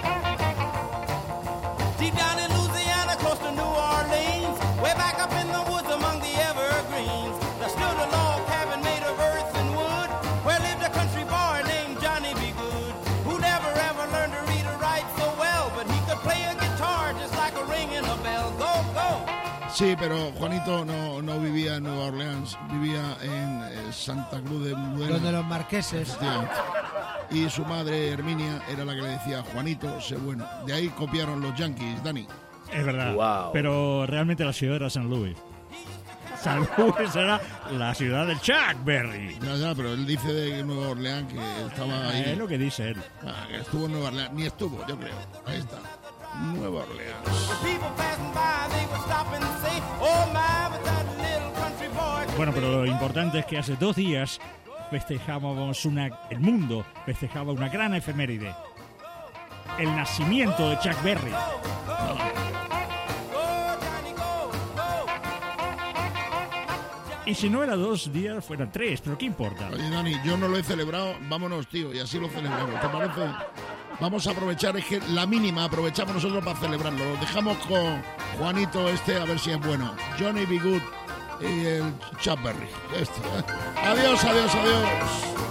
Deep down in Louisiana, close to New Orleans, way back up in the woods among the evergreens, there stood a log cabin made of earth and wood, where lived a country boy named Johnny B. Good, who never ever learned to read or write so well, but he could play a guitar just like a ringing a bell. Go, go! Sí, pero Juanito no vivía en Nueva Orleans, vivía en Santa Cruz de Mudela. Donde los marqueses. Y su madre, Herminia, era la que le decía Juanito, sé bueno. De ahí copiaron los Yankees, Dani. Es verdad, pero realmente la ciudad era San Luis. San Luis era la ciudad del Chuck Berry. Ya, pero él dice de Nueva Orleans que estaba ahí. Es lo que dice él. Que estuvo en Nueva Orleans. Ni estuvo, yo creo. Ahí está. Nueva Orleans. Bueno, pero lo importante es que hace 2 días festejábamos el mundo festejaba una gran efeméride. El nacimiento de Chuck Berry. Y si no era 2 días, fueran 3, pero ¿qué importa? Oye, Dani, yo no lo he celebrado, vámonos, tío, y así lo celebramos, ¿te parece? Vamos a aprovechar, es que la mínima aprovechamos nosotros para celebrarlo. Lo dejamos con Juanito a ver si es bueno. Johnny B. Good y el Chuck Berry. Adiós, adiós, adiós.